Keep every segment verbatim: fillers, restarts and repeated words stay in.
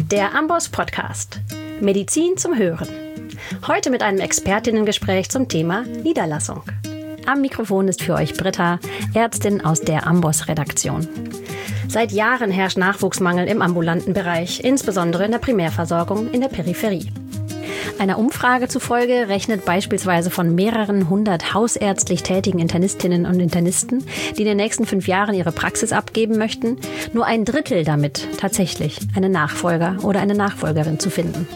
Der Amboss Podcast. Medizin zum Hören. Heute mit einem Expertinnengespräch zum Thema Niederlassung. Am Mikrofon ist für euch Britta, Ärztin aus der Amboss-Redaktion. Seit Jahren herrscht Nachwuchsmangel im ambulanten Bereich, insbesondere in der Primärversorgung in der Peripherie. Einer Umfrage zufolge rechnet beispielsweise von mehreren hundert hausärztlich tätigen Internistinnen und Internisten, die in den nächsten fünf Jahren ihre Praxis abgeben möchten, nur ein Drittel damit, tatsächlich einen Nachfolger oder eine Nachfolgerin zu finden.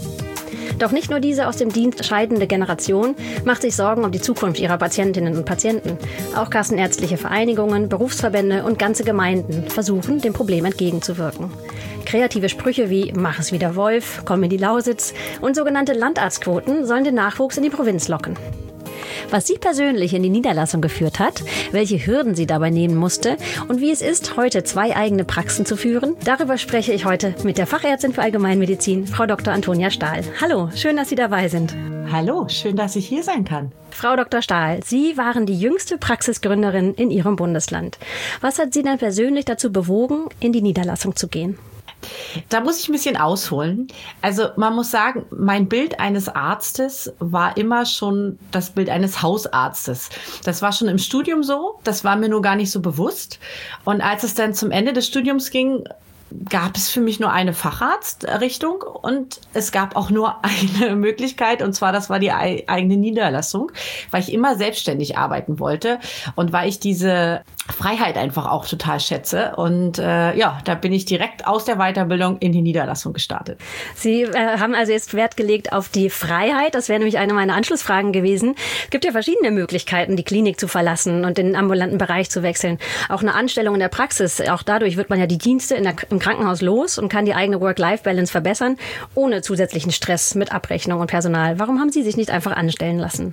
Doch nicht nur diese aus dem Dienst scheidende Generation macht sich Sorgen um die Zukunft ihrer Patientinnen und Patienten. Auch kassenärztliche Vereinigungen, Berufsverbände und ganze Gemeinden versuchen, dem Problem entgegenzuwirken. Kreative Sprüche wie „Mach es wieder Wolf", „Komm in die Lausitz" und sogenannte Landarztquoten sollen den Nachwuchs in die Provinz locken. Was sie persönlich in die Niederlassung geführt hat, welche Hürden sie dabei nehmen musste und wie es ist, heute zwei eigene Praxen zu führen, darüber spreche ich heute mit der Fachärztin für Allgemeinmedizin, Frau Doktor Antonia Stahl. Hallo, schön, dass Sie dabei sind. Hallo, schön, dass ich hier sein kann. Frau Doktor Stahl, Sie waren die jüngste Praxisgründerin in Ihrem Bundesland. Was hat Sie denn persönlich dazu bewogen, in die Niederlassung zu gehen? Da muss ich ein bisschen ausholen. Also man muss sagen, mein Bild eines Arztes war immer schon das Bild eines Hausarztes. Das war schon im Studium so, das war mir nur gar nicht so bewusst. Und als es dann zum Ende des Studiums ging, gab es für mich nur eine Facharztrichtung und es gab auch nur eine Möglichkeit, und zwar das war die eigene Niederlassung, weil ich immer selbstständig arbeiten wollte und weil ich diese Freiheit einfach auch total schätze. Und äh, ja, da bin ich direkt aus der Weiterbildung in die Niederlassung gestartet. Sie äh, haben also jetzt Wert gelegt auf die Freiheit. Das wäre nämlich eine meiner Anschlussfragen gewesen. Es gibt ja verschiedene Möglichkeiten, die Klinik zu verlassen und in den ambulanten Bereich zu wechseln. Auch eine Anstellung in der Praxis. Auch dadurch wird man ja die Dienste in der, im Krankenhaus los und kann die eigene Work-Life-Balance verbessern, ohne zusätzlichen Stress mit Abrechnung und Personal. Warum haben Sie sich nicht einfach anstellen lassen?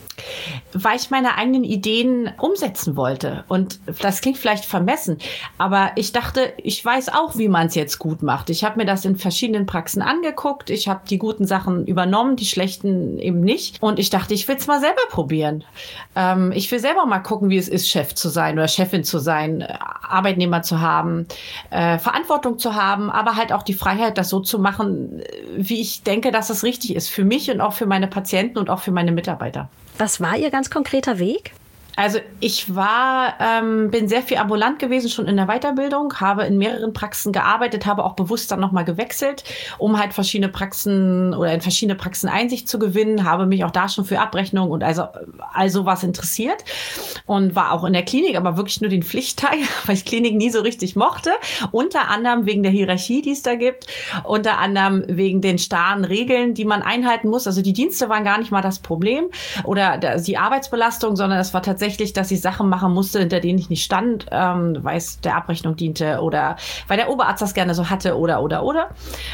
Weil ich meine eigenen Ideen umsetzen wollte. Und das klingt vielleicht vermessen, aber ich dachte, ich weiß auch, wie man es jetzt gut macht. Ich habe mir das in verschiedenen Praxen angeguckt. Ich habe die guten Sachen übernommen, die schlechten eben nicht. Und ich dachte, ich will es mal selber probieren. Ähm, ich will selber mal gucken, wie es ist, Chef zu sein oder Chefin zu sein, Arbeitnehmer zu haben, äh, Verantwortung zu haben, aber halt auch die Freiheit, das so zu machen, wie ich denke, dass es richtig ist. Für mich und auch für meine Patienten und auch für meine Mitarbeiter. Was war Ihr ganz konkreter Weg? Also ich war, ähm, bin sehr viel ambulant gewesen, schon in der Weiterbildung, habe in mehreren Praxen gearbeitet, habe auch bewusst dann nochmal gewechselt, um halt verschiedene Praxen oder in verschiedene Praxen Einsicht zu gewinnen, habe mich auch da schon für Abrechnung und also all sowas interessiert und war auch in der Klinik, aber wirklich nur den Pflichtteil, weil ich Klinik nie so richtig mochte, unter anderem wegen der Hierarchie, die es da gibt, unter anderem wegen den starren Regeln, die man einhalten muss. Also die Dienste waren gar nicht mal das Problem oder die Arbeitsbelastung, sondern es war tatsächlich Tatsächlich, dass ich Sachen machen musste, hinter denen ich nicht stand, ähm, weil es der Abrechnung diente oder weil der Oberarzt das gerne so hatte oder, oder, oder.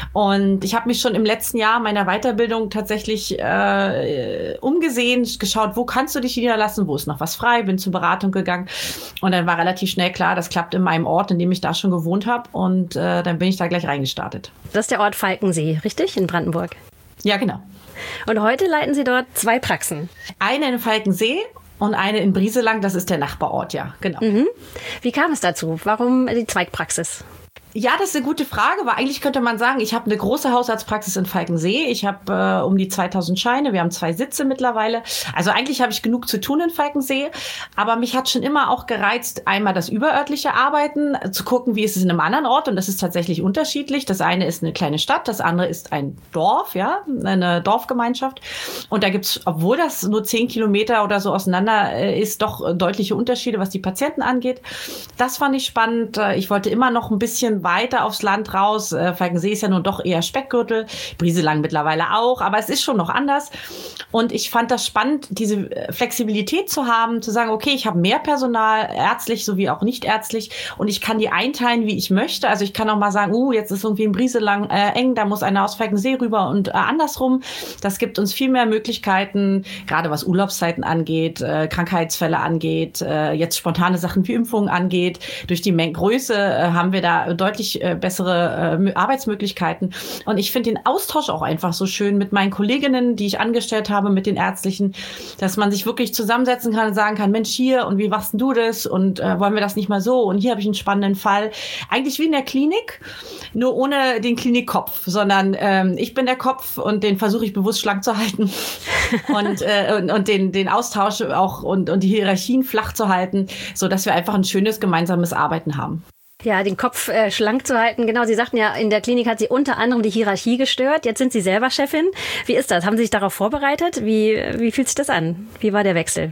Und ich habe mich schon im letzten Jahr meiner Weiterbildung tatsächlich äh, umgesehen, geschaut, wo kannst du dich niederlassen, wo ist noch was frei, bin zur Beratung gegangen und dann war relativ schnell klar, das klappt in meinem Ort, in dem ich da schon gewohnt habe und äh, dann bin ich da gleich reingestartet. Das ist der Ort Falkensee, richtig? In Brandenburg? Ja, genau. Und heute leiten Sie dort zwei Praxen. Eine in Falkensee und eine in Brieselang, das ist der Nachbarort, ja, genau. Mhm. Wie kam es dazu? Warum die Zweigpraxis? Ja, das ist eine gute Frage, weil eigentlich könnte man sagen, ich habe eine große Hausarztpraxis in Falkensee. Ich habe äh, um die zweitausend Scheine, wir haben zwei Sitze mittlerweile. Also eigentlich habe ich genug zu tun in Falkensee, aber mich hat schon immer auch gereizt, einmal das überörtliche Arbeiten, zu gucken, wie ist es in einem anderen Ort und das ist tatsächlich unterschiedlich. Das eine ist eine kleine Stadt, das andere ist ein Dorf, ja, eine Dorfgemeinschaft und da gibt's, obwohl das nur zehn Kilometer oder so auseinander äh, ist, doch deutliche Unterschiede, was die Patienten angeht. Das fand ich spannend. Ich wollte immer noch ein bisschen weiter aufs Land raus. Äh, Falkensee ist ja nun doch eher Speckgürtel, Brieselang mittlerweile auch, aber es ist schon noch anders. Und ich fand das spannend, diese Flexibilität zu haben, zu sagen, okay, ich habe mehr Personal, ärztlich sowie auch nicht ärztlich, und ich kann die einteilen, wie ich möchte. Also ich kann auch mal sagen, uh, jetzt ist irgendwie in Brieselang äh, eng, da muss einer aus Falkensee rüber und äh, andersrum. Das gibt uns viel mehr Möglichkeiten, gerade was Urlaubszeiten angeht, äh, Krankheitsfälle angeht, äh, jetzt spontane Sachen wie Impfungen angeht. Durch die Men- Größe äh, haben wir da deutlich deutlich äh, bessere äh, Arbeitsmöglichkeiten. Und ich finde den Austausch auch einfach so schön mit meinen Kolleginnen, die ich angestellt habe, mit den Ärztlichen, dass man sich wirklich zusammensetzen kann und sagen kann, Mensch, hier, und wie machst denn du das? Und äh, wollen wir das nicht mal so? Und hier habe ich einen spannenden Fall. Eigentlich wie in der Klinik, nur ohne den Klinikkopf, sondern ähm, ich bin der Kopf und den versuche ich bewusst schlank zu halten und, äh, und, und den, den Austausch auch und, und die Hierarchien flach zu halten, so dass wir einfach ein schönes gemeinsames Arbeiten haben. Ja, den Kopf äh, schlank zu halten. Genau, Sie sagten ja, in der Klinik hat Sie unter anderem die Hierarchie gestört. Jetzt sind Sie selber Chefin. Wie ist das? Haben Sie sich darauf vorbereitet? Wie, wie fühlt sich das an? Wie war der Wechsel?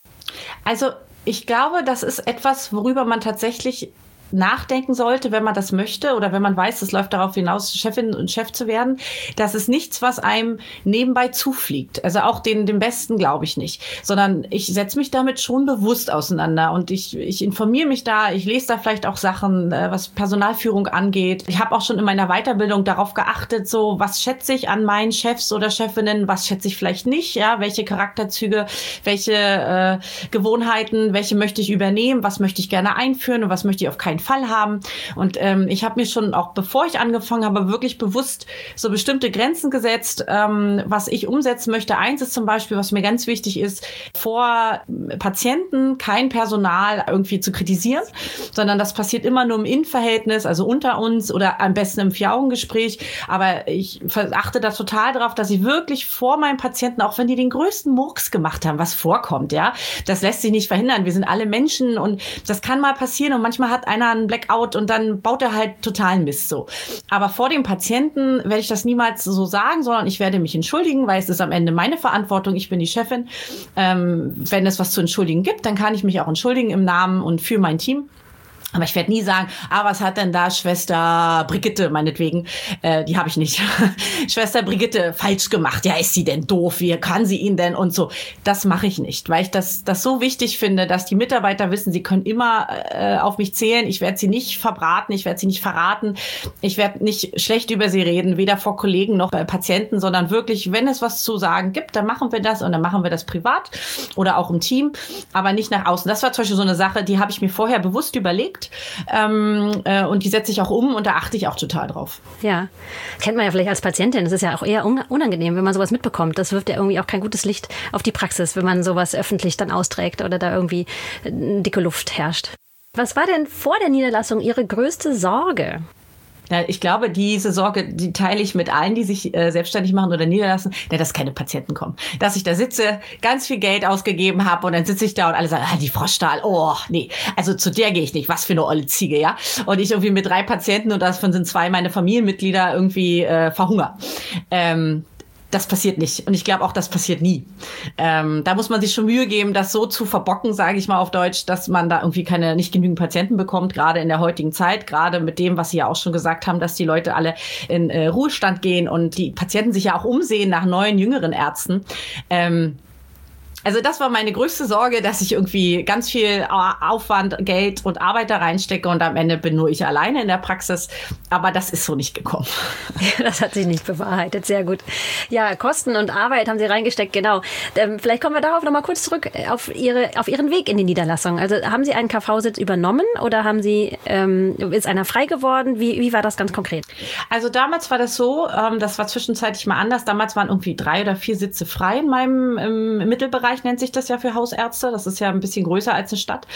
Also ich glaube, das ist etwas, worüber man tatsächlich nachdenken sollte, wenn man das möchte oder wenn man weiß, es läuft darauf hinaus, Chefin und Chef zu werden. Das ist nichts, was einem nebenbei zufliegt. Also auch den, den Besten glaube ich nicht, sondern ich setze mich damit schon bewusst auseinander und ich, ich informiere mich da, ich lese da vielleicht auch Sachen, was Personalführung angeht. Ich habe auch schon in meiner Weiterbildung darauf geachtet, so was schätze ich an meinen Chefs oder Chefinnen, was schätze ich vielleicht nicht, ja, welche Charakterzüge, welche äh, Gewohnheiten, welche möchte ich übernehmen, was möchte ich gerne einführen und was möchte ich auf keinen Fall haben. Und ähm, ich habe mir schon auch, bevor ich angefangen habe, wirklich bewusst so bestimmte Grenzen gesetzt, ähm, was ich umsetzen möchte. Eins ist zum Beispiel, was mir ganz wichtig ist, vor Patienten kein Personal irgendwie zu kritisieren, sondern das passiert immer nur im Innenverhältnis, also unter uns oder am besten im Vier-Augen-Gespräch. Aber ich achte da total drauf, dass ich wirklich vor meinen Patienten, auch wenn die den größten Murks gemacht haben, was vorkommt, ja, das lässt sich nicht verhindern. Wir sind alle Menschen und das kann mal passieren und manchmal hat einer einen Blackout und dann baut er halt totalen Mist so. Aber vor dem Patienten werde ich das niemals so sagen, sondern ich werde mich entschuldigen, weil es ist am Ende meine Verantwortung. Ich bin die Chefin. Ähm, wenn es was zu entschuldigen gibt, dann kann ich mich auch entschuldigen im Namen und für mein Team. Aber ich werde nie sagen, ah, was hat denn da Schwester Brigitte, meinetwegen, äh, die habe ich nicht, Schwester Brigitte falsch gemacht, ja, ist sie denn doof, wie kann sie ihn denn und so. Das mache ich nicht, weil ich das, das so wichtig finde, dass die Mitarbeiter wissen, sie können immer äh, auf mich zählen, ich werde sie nicht verbraten, ich werde sie nicht verraten, ich werde nicht schlecht über sie reden, weder vor Kollegen noch bei Patienten, sondern wirklich, wenn es was zu sagen gibt, dann machen wir das und dann machen wir das privat oder auch im Team, aber nicht nach außen. Das war zum Beispiel so eine Sache, die habe ich mir vorher bewusst überlegt. Ähm, äh, und die setze ich auch um und da achte ich auch total drauf. Ja, kennt man ja vielleicht als Patientin. Das ist ja auch eher unangenehm, wenn man sowas mitbekommt. Das wirft ja irgendwie auch kein gutes Licht auf die Praxis, wenn man sowas öffentlich dann austrägt oder da irgendwie dicke Luft herrscht. Was war denn vor der Niederlassung Ihre größte Sorge? Ja, ich glaube, diese Sorge, die teile ich mit allen, die sich äh, selbstständig machen oder niederlassen, ja, dass keine Patienten kommen. Dass ich da sitze, ganz viel Geld ausgegeben habe und dann sitze ich da und alle sagen, ah, die Frau Stahl, oh, nee, also zu der gehe ich nicht, was für eine olle Ziege, ja. Und ich irgendwie mit drei Patienten und davon sind zwei meine Familienmitglieder irgendwie äh, verhungern. Ähm, Das passiert nicht. Und ich glaube auch, das passiert nie. Ähm, da muss man sich schon Mühe geben, das so zu verbocken, sage ich mal auf Deutsch, dass man da irgendwie keine, nicht genügend Patienten bekommt, gerade in der heutigen Zeit, gerade mit dem, was Sie ja auch schon gesagt haben, dass die Leute alle in äh, Ruhestand gehen und die Patienten sich ja auch umsehen nach neuen, jüngeren Ärzten. Ähm, Also das war meine größte Sorge, dass ich irgendwie ganz viel Aufwand, Geld und Arbeit da reinstecke und am Ende bin nur ich alleine in der Praxis. Aber das ist so nicht gekommen. Das hat sich nicht bewahrheitet. Sehr gut. Ja, Kosten und Arbeit haben Sie reingesteckt, genau. Ähm, vielleicht kommen wir darauf noch mal kurz zurück auf Ihre, auf Ihren Weg in die Niederlassung. Also haben Sie einen K V-Sitz übernommen oder haben Sie, ähm, ist einer frei geworden? Wie, wie war das ganz konkret? Also damals war das so, ähm, das war zwischenzeitlich mal anders. Damals waren irgendwie drei oder vier Sitze frei in meinem im Mittelbereich, nennt sich das ja für Hausärzte. Das ist ja ein bisschen größer als eine Stadt.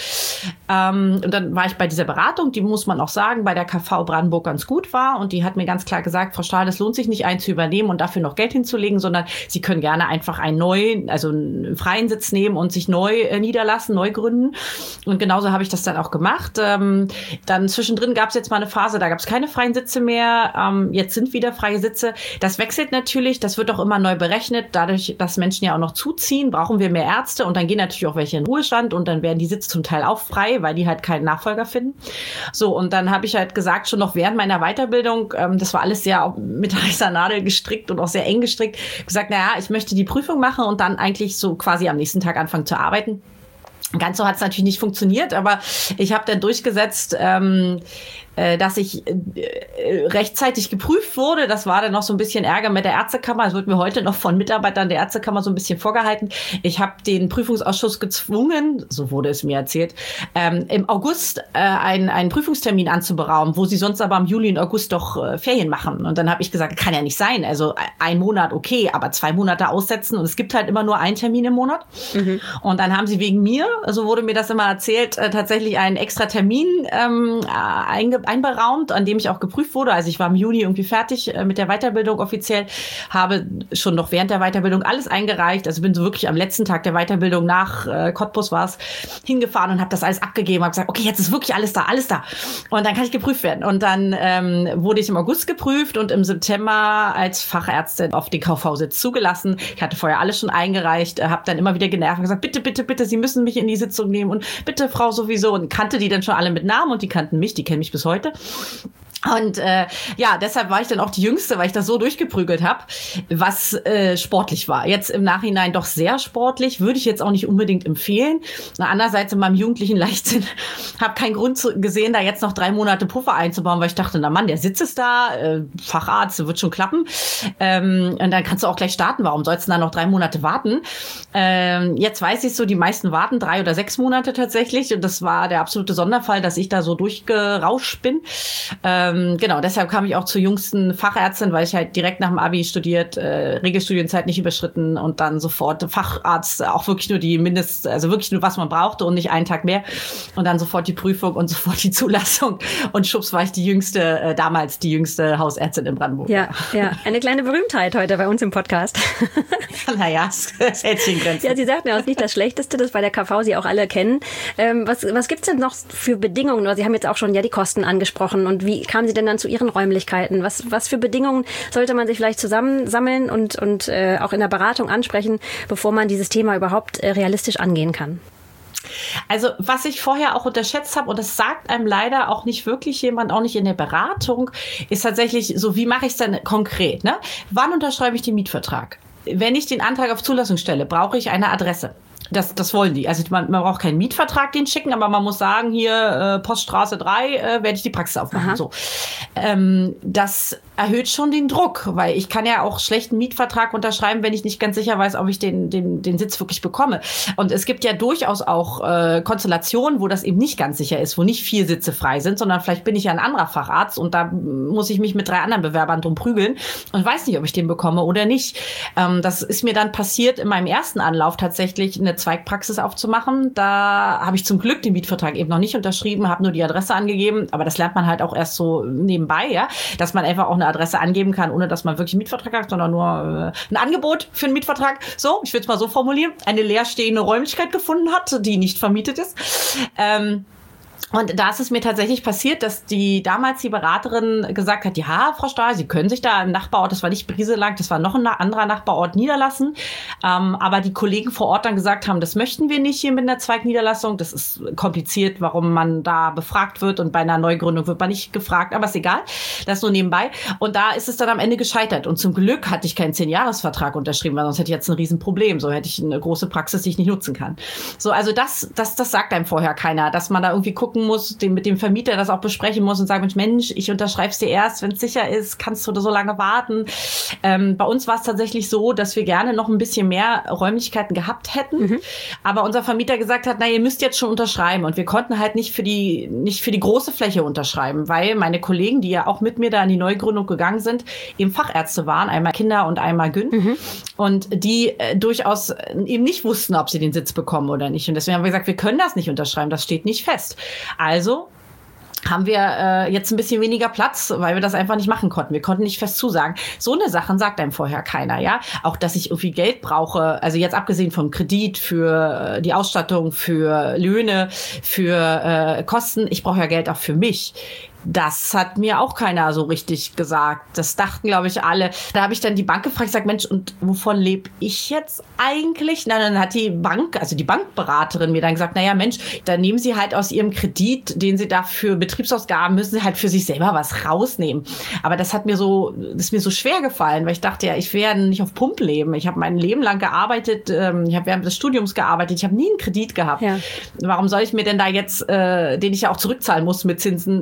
Ähm, und dann war ich bei dieser Beratung, die muss man auch sagen, bei der K V Brandenburg ganz gut war. Und die hat mir ganz klar gesagt, Frau Stahl, es lohnt sich nicht, einen zu übernehmen und dafür noch Geld hinzulegen, sondern Sie können gerne einfach einen neuen, also einen freien Sitz nehmen und sich neu äh, niederlassen, neu gründen. Und genauso habe ich das dann auch gemacht. Ähm, dann zwischendrin gab es jetzt mal eine Phase, da gab es keine freien Sitze mehr. Ähm, jetzt sind wieder freie Sitze. Das wechselt natürlich, das wird auch immer neu berechnet. Dadurch, dass Menschen ja auch noch zuziehen, brauchen wir mehr Ärzte und dann gehen natürlich auch welche in Ruhestand und dann werden die Sitze zum Teil auch frei, weil die halt keinen Nachfolger finden. So, und dann habe ich halt gesagt, schon noch während meiner Weiterbildung, ähm, das war alles sehr mit heißer Nadel gestrickt und auch sehr eng gestrickt, gesagt, naja, ich möchte die Prüfung machen und dann eigentlich so quasi am nächsten Tag anfangen zu arbeiten. Ganz so hat es natürlich nicht funktioniert, aber ich habe dann durchgesetzt, ähm, äh, dass ich äh, rechtzeitig geprüft wurde. Das war dann noch so ein bisschen Ärger mit der Ärztekammer. Es wird mir heute noch von Mitarbeitern der Ärztekammer so ein bisschen vorgehalten. Ich habe den Prüfungsausschuss gezwungen, so wurde es mir erzählt, ähm, im August äh, einen, einen Prüfungstermin anzuberaumen, wo sie sonst aber im Juli und August doch äh, Ferien machen. Und dann habe ich gesagt, kann ja nicht sein. Also ein Monat okay, aber zwei Monate aussetzen. Und es gibt halt immer nur einen Termin im Monat. Mhm. Und dann haben sie wegen mir, so wurde mir das immer erzählt, äh, tatsächlich einen extra Termin ähm, einge- einberaumt, an dem ich auch geprüft wurde. Also ich war im Juni irgendwie fertig äh, mit der Weiterbildung offiziell, habe schon noch während der Weiterbildung alles eingereicht. Also bin so wirklich am letzten Tag der Weiterbildung nach äh, Cottbus war es, hingefahren und habe das alles abgegeben, habe gesagt, okay, jetzt ist wirklich alles da, alles da. Und dann kann ich geprüft werden. Und dann ähm, wurde ich im August geprüft und im September als Fachärztin auf den K V-Sitz zugelassen. Ich hatte vorher alles schon eingereicht, habe dann immer wieder genervt und gesagt, bitte, bitte, bitte, Sie müssen mich in die Sitzung nehmen und bitte, Frau sowieso. Und kannte die dann schon alle mit Namen und die kannten mich, die kennen mich bis heute. Und äh, ja, deshalb war ich dann auch die Jüngste, weil ich das so durchgeprügelt habe, was äh, sportlich war. Jetzt im Nachhinein doch sehr sportlich, würde ich jetzt auch nicht unbedingt empfehlen. Andererseits in meinem jugendlichen Leichtsinn habe keinen Grund zu, gesehen, da jetzt noch drei Monate Puffer einzubauen, weil ich dachte, na Mann, der Sitz ist da, äh, Facharzt, wird schon klappen. Ähm, und dann kannst du auch gleich starten. Warum sollst du da noch drei Monate warten? Ähm, jetzt weiß ich so, die meisten warten drei oder sechs Monate tatsächlich. Und das war der absolute Sonderfall, dass ich da so durchgerauscht bin. Ähm, Genau, deshalb kam ich auch zur jüngsten Fachärztin, weil ich halt direkt nach dem Abi studiert, äh, Regelstudienzeit nicht überschritten und dann sofort Facharzt, auch wirklich nur die Mindest, also wirklich nur was man brauchte und nicht einen Tag mehr und dann sofort die Prüfung und sofort die Zulassung und schubs war ich die jüngste, äh, damals die jüngste Hausärztin in Brandenburg. Ja, ja, eine kleine Berühmtheit heute bei uns im Podcast. Naja, das hält sich in Grenzen. Ja, Sie sagten ja auch nicht das Schlechteste, das bei der K V Sie auch alle kennen. Ähm, was was gibt's denn noch für Bedingungen? Sie haben jetzt auch schon ja die Kosten angesprochen und wie kamen Sie denn dann zu Ihren Räumlichkeiten? Was, was für Bedingungen sollte man sich vielleicht zusammensammeln und, und äh, auch in der Beratung ansprechen, bevor man dieses Thema überhaupt äh, realistisch angehen kann? Also was ich vorher auch unterschätzt habe, und das sagt einem leider auch nicht wirklich jemand, auch nicht in der Beratung, ist tatsächlich so, wie mache ich es denn konkret? Ne? Wann unterschreibe ich den Mietvertrag? Wenn ich den Antrag auf Zulassung stelle, brauche ich eine Adresse. Das, das wollen die. Also man, man braucht keinen Mietvertrag, den schicken, aber man muss sagen, hier äh, Poststraße drei äh, werde ich die Praxis aufmachen. So, ähm, das erhöht schon den Druck, weil ich kann ja auch schlechten Mietvertrag unterschreiben, wenn ich nicht ganz sicher weiß, ob ich den, den, den Sitz wirklich bekomme. Und es gibt ja durchaus auch äh, Konstellationen, wo das eben nicht ganz sicher ist, wo nicht vier Sitze frei sind, sondern vielleicht bin ich ja ein anderer Facharzt und da muss ich mich mit drei anderen Bewerbern drum prügeln und weiß nicht, ob ich den bekomme oder nicht. Ähm, das ist mir dann passiert in meinem ersten Anlauf tatsächlich, eine Zweigpraxis aufzumachen. Da habe ich zum Glück den Mietvertrag eben noch nicht unterschrieben, habe nur die Adresse angegeben, aber das lernt man halt auch erst so nebenbei, ja, dass man einfach auch eine Adresse angeben kann, ohne dass man wirklich einen Mietvertrag hat, sondern nur äh, ein Angebot für einen Mietvertrag. So, ich will es mal so formulieren, eine leerstehende Räumlichkeit gefunden hat, die nicht vermietet ist. Ähm, Und da ist es mir tatsächlich passiert, dass die damals die Beraterin gesagt hat, ja, Frau Stahl, Sie können sich da im Nachbarort, das war nicht Brieselang, das war noch ein anderer Nachbarort, niederlassen. Ähm, aber die Kollegen vor Ort dann gesagt haben, das möchten wir nicht hier mit einer Zweigniederlassung. Das ist kompliziert, warum man da befragt wird. Und bei einer Neugründung wird man nicht gefragt. Aber ist egal, das nur nebenbei. Und da ist es dann am Ende gescheitert. Und zum Glück hatte ich keinen Zehn-Jahres-Vertrag unterschrieben, weil sonst hätte ich jetzt ein Riesenproblem. So hätte ich eine große Praxis, die ich nicht nutzen kann. So, also das, das, das sagt einem vorher keiner, dass man da irgendwie gucken muss, den, mit dem Vermieter das auch besprechen muss und sagen, Mensch, Mensch, ich unterschreibe es dir erst, wenn es sicher ist, kannst du da so lange warten. Ähm, bei uns war es tatsächlich so, dass wir gerne noch ein bisschen mehr Räumlichkeiten gehabt hätten, mhm. aber unser Vermieter gesagt hat, na, ihr müsst jetzt schon unterschreiben und wir konnten halt nicht für die, nicht für die große Fläche unterschreiben, weil meine Kollegen, die ja auch mit mir da in die Neugründung gegangen sind, eben Fachärzte waren, einmal Kinder und einmal Gyn mhm. und die äh, durchaus eben nicht wussten, ob sie den Sitz bekommen oder nicht und deswegen haben wir gesagt, wir können das nicht unterschreiben, das steht nicht fest. Also haben wir äh, jetzt ein bisschen weniger Platz, weil wir das einfach nicht machen konnten. Wir konnten nicht fest zusagen. So eine Sachen sagt einem vorher keiner, ja. Auch, dass ich irgendwie Geld brauche, also jetzt abgesehen vom Kredit für äh, die Ausstattung, für Löhne, für äh, Kosten. Ich brauche ja Geld auch für mich. Das hat mir auch keiner so richtig gesagt. Das dachten, glaube ich, alle. Da habe ich dann die Bank gefragt, gesagt, Mensch, und wovon lebe ich jetzt eigentlich? Na, dann hat die Bank, also die Bankberaterin mir dann gesagt, naja, Mensch, dann nehmen Sie halt aus Ihrem Kredit, den Sie da für Betriebsausgaben, müssen Sie halt für sich selber was rausnehmen. Aber das hat mir so, das ist mir so schwer gefallen, weil ich dachte, ja, ich werde nicht auf Pump leben. Ich habe mein Leben lang gearbeitet, ähm, ich habe während des Studiums gearbeitet, ich habe nie einen Kredit gehabt. Ja. Warum soll ich mir denn da jetzt, äh, den ich ja auch zurückzahlen muss mit Zinsen, warum soll ich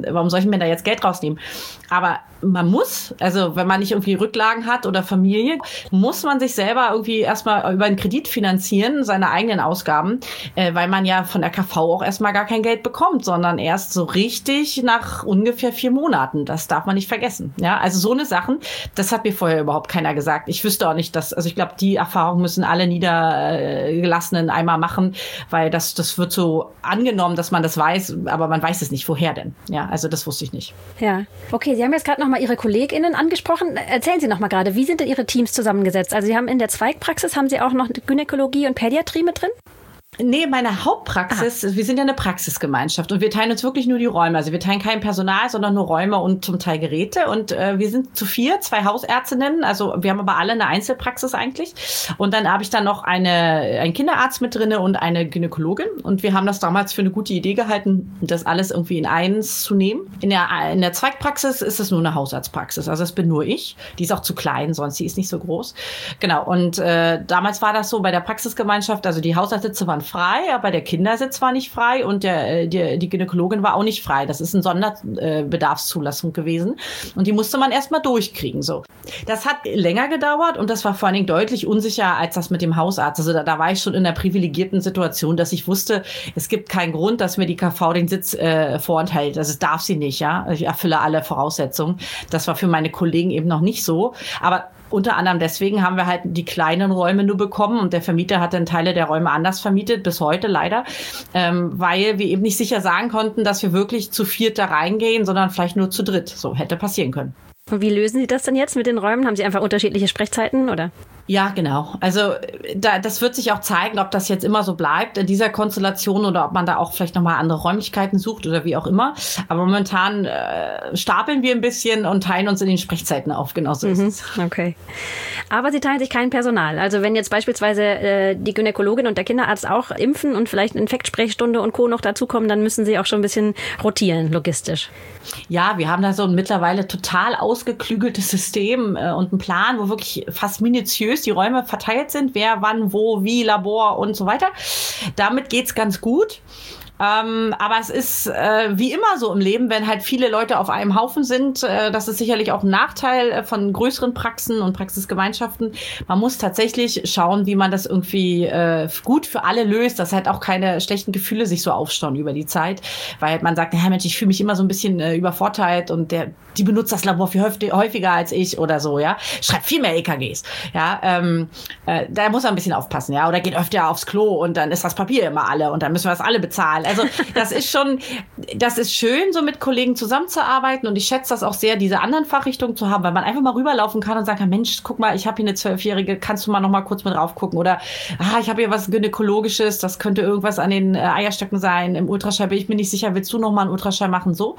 ich mir da jetzt Geld rausnehmen? Aber man muss, also wenn man nicht irgendwie Rücklagen hat oder Familie, muss man sich selber irgendwie erstmal über einen Kredit finanzieren, seine eigenen Ausgaben, äh, weil man ja von der K V auch erstmal gar kein Geld bekommt, sondern erst so richtig nach ungefähr vier Monaten. Das darf man nicht vergessen. Ja, also so eine Sachen, das hat mir vorher überhaupt keiner gesagt. Ich wüsste auch nicht, dass, also ich glaube, die Erfahrung müssen alle Niedergelassenen einmal machen, weil das, das wird so angenommen, dass man das weiß, aber man weiß es nicht. Woher denn? Ja, also das wusste ich nicht. Ja, okay, Sie haben jetzt gerade noch mal Ihre KollegInnen angesprochen. Erzählen Sie noch mal gerade, wie sind denn Ihre Teams zusammengesetzt? Also Sie haben in der Zweigpraxis, haben Sie auch noch Gynäkologie und Pädiatrie mit drin? Nee, meine Hauptpraxis, Aha. wir sind ja eine Praxisgemeinschaft und wir teilen uns wirklich nur die Räume. Also wir teilen kein Personal, sondern nur Räume und zum Teil Geräte. Und äh, wir sind zu vier, zwei Hausärztinnen. Also wir haben aber alle eine Einzelpraxis eigentlich. Und dann habe ich dann noch eine, einen Kinderarzt mit drinne und eine Gynäkologin. Und wir haben das damals für eine gute Idee gehalten, das alles irgendwie in eins zu nehmen. In der, in der Zweigpraxis ist es nur eine Hausarztpraxis. Also das bin nur ich. Die ist auch zu klein, sonst die ist nicht so groß. Genau. Und äh, damals war das so bei der Praxisgemeinschaft, also die Hausarztsitze waren frei, aber der Kindersitz war nicht frei und der, die, die Gynäkologin war auch nicht frei. Das ist eine Sonderbedarfszulassung gewesen und die musste man erstmal durchkriegen. So. Das hat länger gedauert und das war vor allen Dingen deutlich unsicher als das mit dem Hausarzt. Also da, da war ich schon in einer privilegierten Situation, dass ich wusste, es gibt keinen Grund, dass mir die K V den Sitz äh, vorenthält. Also das darf sie nicht, ja. Ich erfülle alle Voraussetzungen. Das war für meine Kollegen eben noch nicht so. Aber unter anderem deswegen haben wir halt die kleinen Räume nur bekommen und der Vermieter hat dann Teile der Räume anders vermietet, bis heute leider, ähm, weil wir eben nicht sicher sagen konnten, dass wir wirklich zu viert da reingehen, sondern vielleicht nur zu dritt. So hätte passieren können. Und wie lösen Sie das denn jetzt mit den Räumen? Haben Sie einfach unterschiedliche Sprechzeiten oder? Ja, genau. Also da, das wird sich auch zeigen, ob das jetzt immer so bleibt in dieser Konstellation oder ob man da auch vielleicht nochmal andere Räumlichkeiten sucht oder wie auch immer. Aber momentan äh, stapeln wir ein bisschen und teilen uns in den Sprechzeiten auf. Genau so ist mhm, es. Okay. Aber Sie teilen sich kein Personal. Also wenn jetzt beispielsweise äh, die Gynäkologin und der Kinderarzt auch impfen und vielleicht eine Infektsprechstunde und Co. noch dazukommen, dann müssen Sie auch schon ein bisschen rotieren, logistisch. Ja, wir haben da so ein mittlerweile total ausgeklügeltes System äh, und einen Plan, wo wirklich fast minutiös die Räume verteilt sind, wer, wann, wo, wie, Labor und so weiter. Damit geht's ganz gut. Ähm, aber es ist äh, wie immer so im Leben, wenn halt viele Leute auf einem Haufen sind, äh, das ist sicherlich auch ein Nachteil äh, von größeren Praxen und Praxisgemeinschaften. Man muss tatsächlich schauen, wie man das irgendwie äh, gut für alle löst, dass halt auch keine schlechten Gefühle sich so aufstauen über die Zeit, weil man sagt, ja Mensch, ich fühle mich immer so ein bisschen äh, übervorteilt und der die benutzt das Labor viel häufiger als ich oder so, ja. Schreibt viel mehr E K Gs, ja. Ähm, äh, da muss man ein bisschen aufpassen, ja. Oder geht öfter aufs Klo und dann ist das Papier immer alle und dann müssen wir das alle bezahlen. Also das ist schon, das ist schön, so mit Kollegen zusammenzuarbeiten und ich schätze das auch sehr, diese anderen Fachrichtungen zu haben, weil man einfach mal rüberlaufen kann und sagen kann, Mensch, guck mal, ich habe hier eine Zwölfjährige, kannst du mal noch mal kurz mit drauf gucken oder ah, ich habe hier was Gynäkologisches, das könnte irgendwas an den äh, Eierstöcken sein, im Ultraschall bin ich mir nicht sicher, willst du noch mal einen Ultraschall machen, so.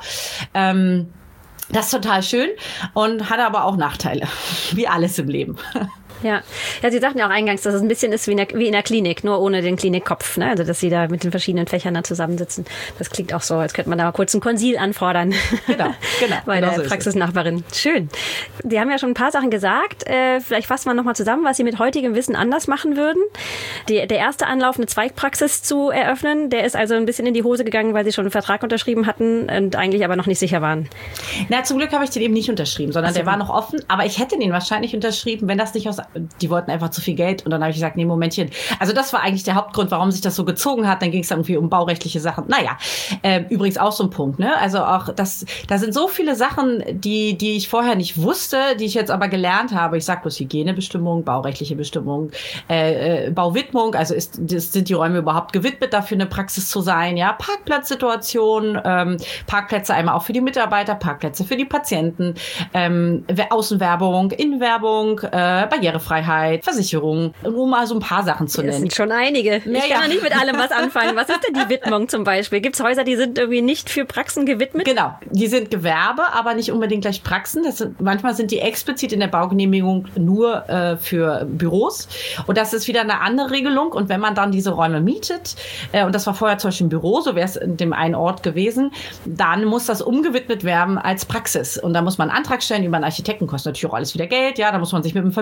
Ähm, Das ist total schön und hat aber auch Nachteile, wie alles im Leben. Ja. Ja, Sie sagten ja auch eingangs, dass es ein bisschen ist wie in der, wie in der Klinik, nur ohne den Klinikkopf, ne? Also, dass Sie da mit den verschiedenen Fächern da zusammensitzen. Das klingt auch so, als könnte man da mal kurz ein Konsil anfordern. Genau, genau. Bei genau der so Praxisnachbarin. Schön. Sie haben ja schon ein paar Sachen gesagt. Äh, vielleicht fassen wir nochmal zusammen, was Sie mit heutigem Wissen anders machen würden. Die, der erste Anlauf, eine Zweigpraxis zu eröffnen, der ist also ein bisschen in die Hose gegangen, weil Sie schon einen Vertrag unterschrieben hatten und eigentlich aber noch nicht sicher waren. Na, zum Glück habe ich den eben nicht unterschrieben, sondern so. Der war noch offen. Aber ich hätte den wahrscheinlich unterschrieben, wenn das nicht aus die wollten einfach zu viel Geld und dann habe ich gesagt, nee, Momentchen. Also das war eigentlich der Hauptgrund, warum sich das so gezogen hat. Dann ging es dann irgendwie um baurechtliche Sachen. Naja, äh, übrigens auch so ein Punkt, ne? Also auch das, da sind so viele Sachen, die, die ich vorher nicht wusste, die ich jetzt aber gelernt habe. Ich sag bloß Hygienebestimmung, baurechtliche Bestimmung, äh, äh, Bauwidmung. Also ist, das, sind die Räume überhaupt gewidmet, dafür eine Praxis zu sein? Ja, Parkplatzsituation, ähm, Parkplätze einmal auch für die Mitarbeiter, Parkplätze für die Patienten, ähm, Außenwerbung, Innenwerbung, äh, Barrierefreiheit, Versicherung, um mal so ein paar Sachen zu nennen. Das sind schon einige. Ich ja, kann ja nicht mit allem was anfangen. Was ist denn die Widmung zum Beispiel? Gibt es Häuser, die sind irgendwie nicht für Praxen gewidmet? Genau, die sind Gewerbe, aber nicht unbedingt gleich Praxen. Das sind, manchmal sind die explizit in der Baugenehmigung nur äh, für Büros. Und das ist wieder eine andere Regelung. Und wenn man dann diese Räume mietet, äh, und das war vorher zum Beispiel ein Büro, so wäre es in dem einen Ort gewesen, dann muss das umgewidmet werden als Praxis. Und da muss man einen Antrag stellen über einen Architekten, kostet natürlich auch alles wieder Geld. Ja, da muss man sich mit dem Vermieter streiten.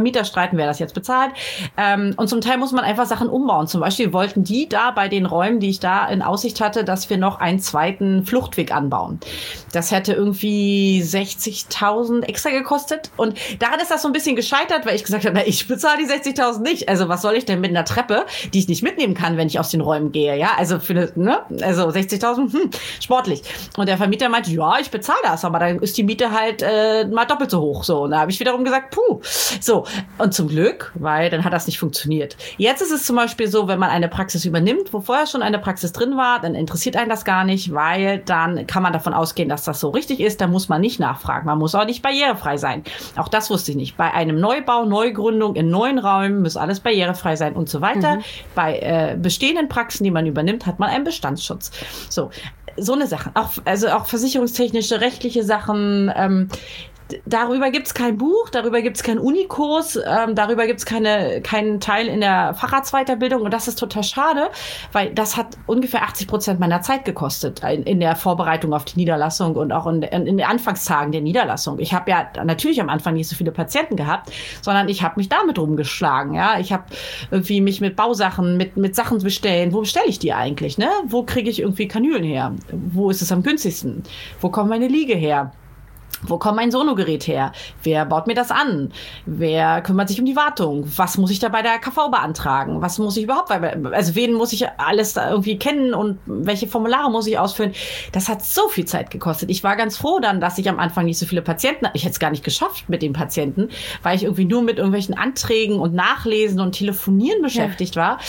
hätten wir das jetzt bezahlt. Ähm, und zum Teil muss man einfach Sachen umbauen. Zum Beispiel wollten die da bei den Räumen, die ich da in Aussicht hatte, dass wir noch einen zweiten Fluchtweg anbauen. Das hätte irgendwie sechzigtausend extra gekostet. Und daran ist das so ein bisschen gescheitert, weil ich gesagt habe, na, ich bezahle die sechzigtausend nicht. Also was soll ich denn mit einer Treppe, die ich nicht mitnehmen kann, wenn ich aus den Räumen gehe? Ja, also für eine, ne? Also sechzigtausend, hm, sportlich. Und der Vermieter meinte, ja, ich bezahle das, aber dann ist die Miete halt äh, mal doppelt so hoch. So, und da habe ich wiederum gesagt, puh. So, und zum Glück, weil dann hat das nicht funktioniert. Jetzt ist es zum Beispiel so, wenn man eine Praxis übernimmt, wo vorher schon eine Praxis drin war, dann interessiert einen das gar nicht, weil dann kann man davon ausgehen, dass das so richtig ist. Da muss man nicht nachfragen. Man muss auch nicht barrierefrei sein. Auch das wusste ich nicht. Bei einem Neubau, Neugründung in neuen Räumen muss alles barrierefrei sein und so weiter. Mhm. Bei äh, bestehenden Praxen, die man übernimmt, hat man einen Bestandsschutz. So, so eine Sache. Auch, also auch versicherungstechnische, rechtliche Sachen. Ähm, Darüber gibt's kein Buch, darüber gibt's keinen Unikurs, ähm, darüber gibt's keine, keinen Teil in der Facharztweiterbildung und das ist total schade, weil das hat ungefähr achtzig Prozent meiner Zeit gekostet in, in der Vorbereitung auf die Niederlassung und auch in, in, in den Anfangstagen der Niederlassung. Ich habe ja natürlich am Anfang nicht so viele Patienten gehabt, sondern ich habe mich damit rumgeschlagen. Ja, ich habe irgendwie mich mit Bausachen, mit mit Sachen bestellen. Wo bestelle ich die eigentlich? Ne? Wo kriege ich irgendwie Kanülen her? Wo ist es am günstigsten? Wo kommt meine Liege her? Wo kommt mein Sonogerät her? Wer baut mir das an? Wer kümmert sich um die Wartung? Was muss ich da bei der K V beantragen? Was muss ich überhaupt, also wen muss ich alles da irgendwie kennen und welche Formulare muss ich ausfüllen? Das hat so viel Zeit gekostet. Ich war ganz froh dann, dass ich am Anfang nicht so viele Patienten, ich hätte es gar nicht geschafft mit den Patienten, weil ich irgendwie nur mit irgendwelchen Anträgen und Nachlesen und Telefonieren beschäftigt ja. war.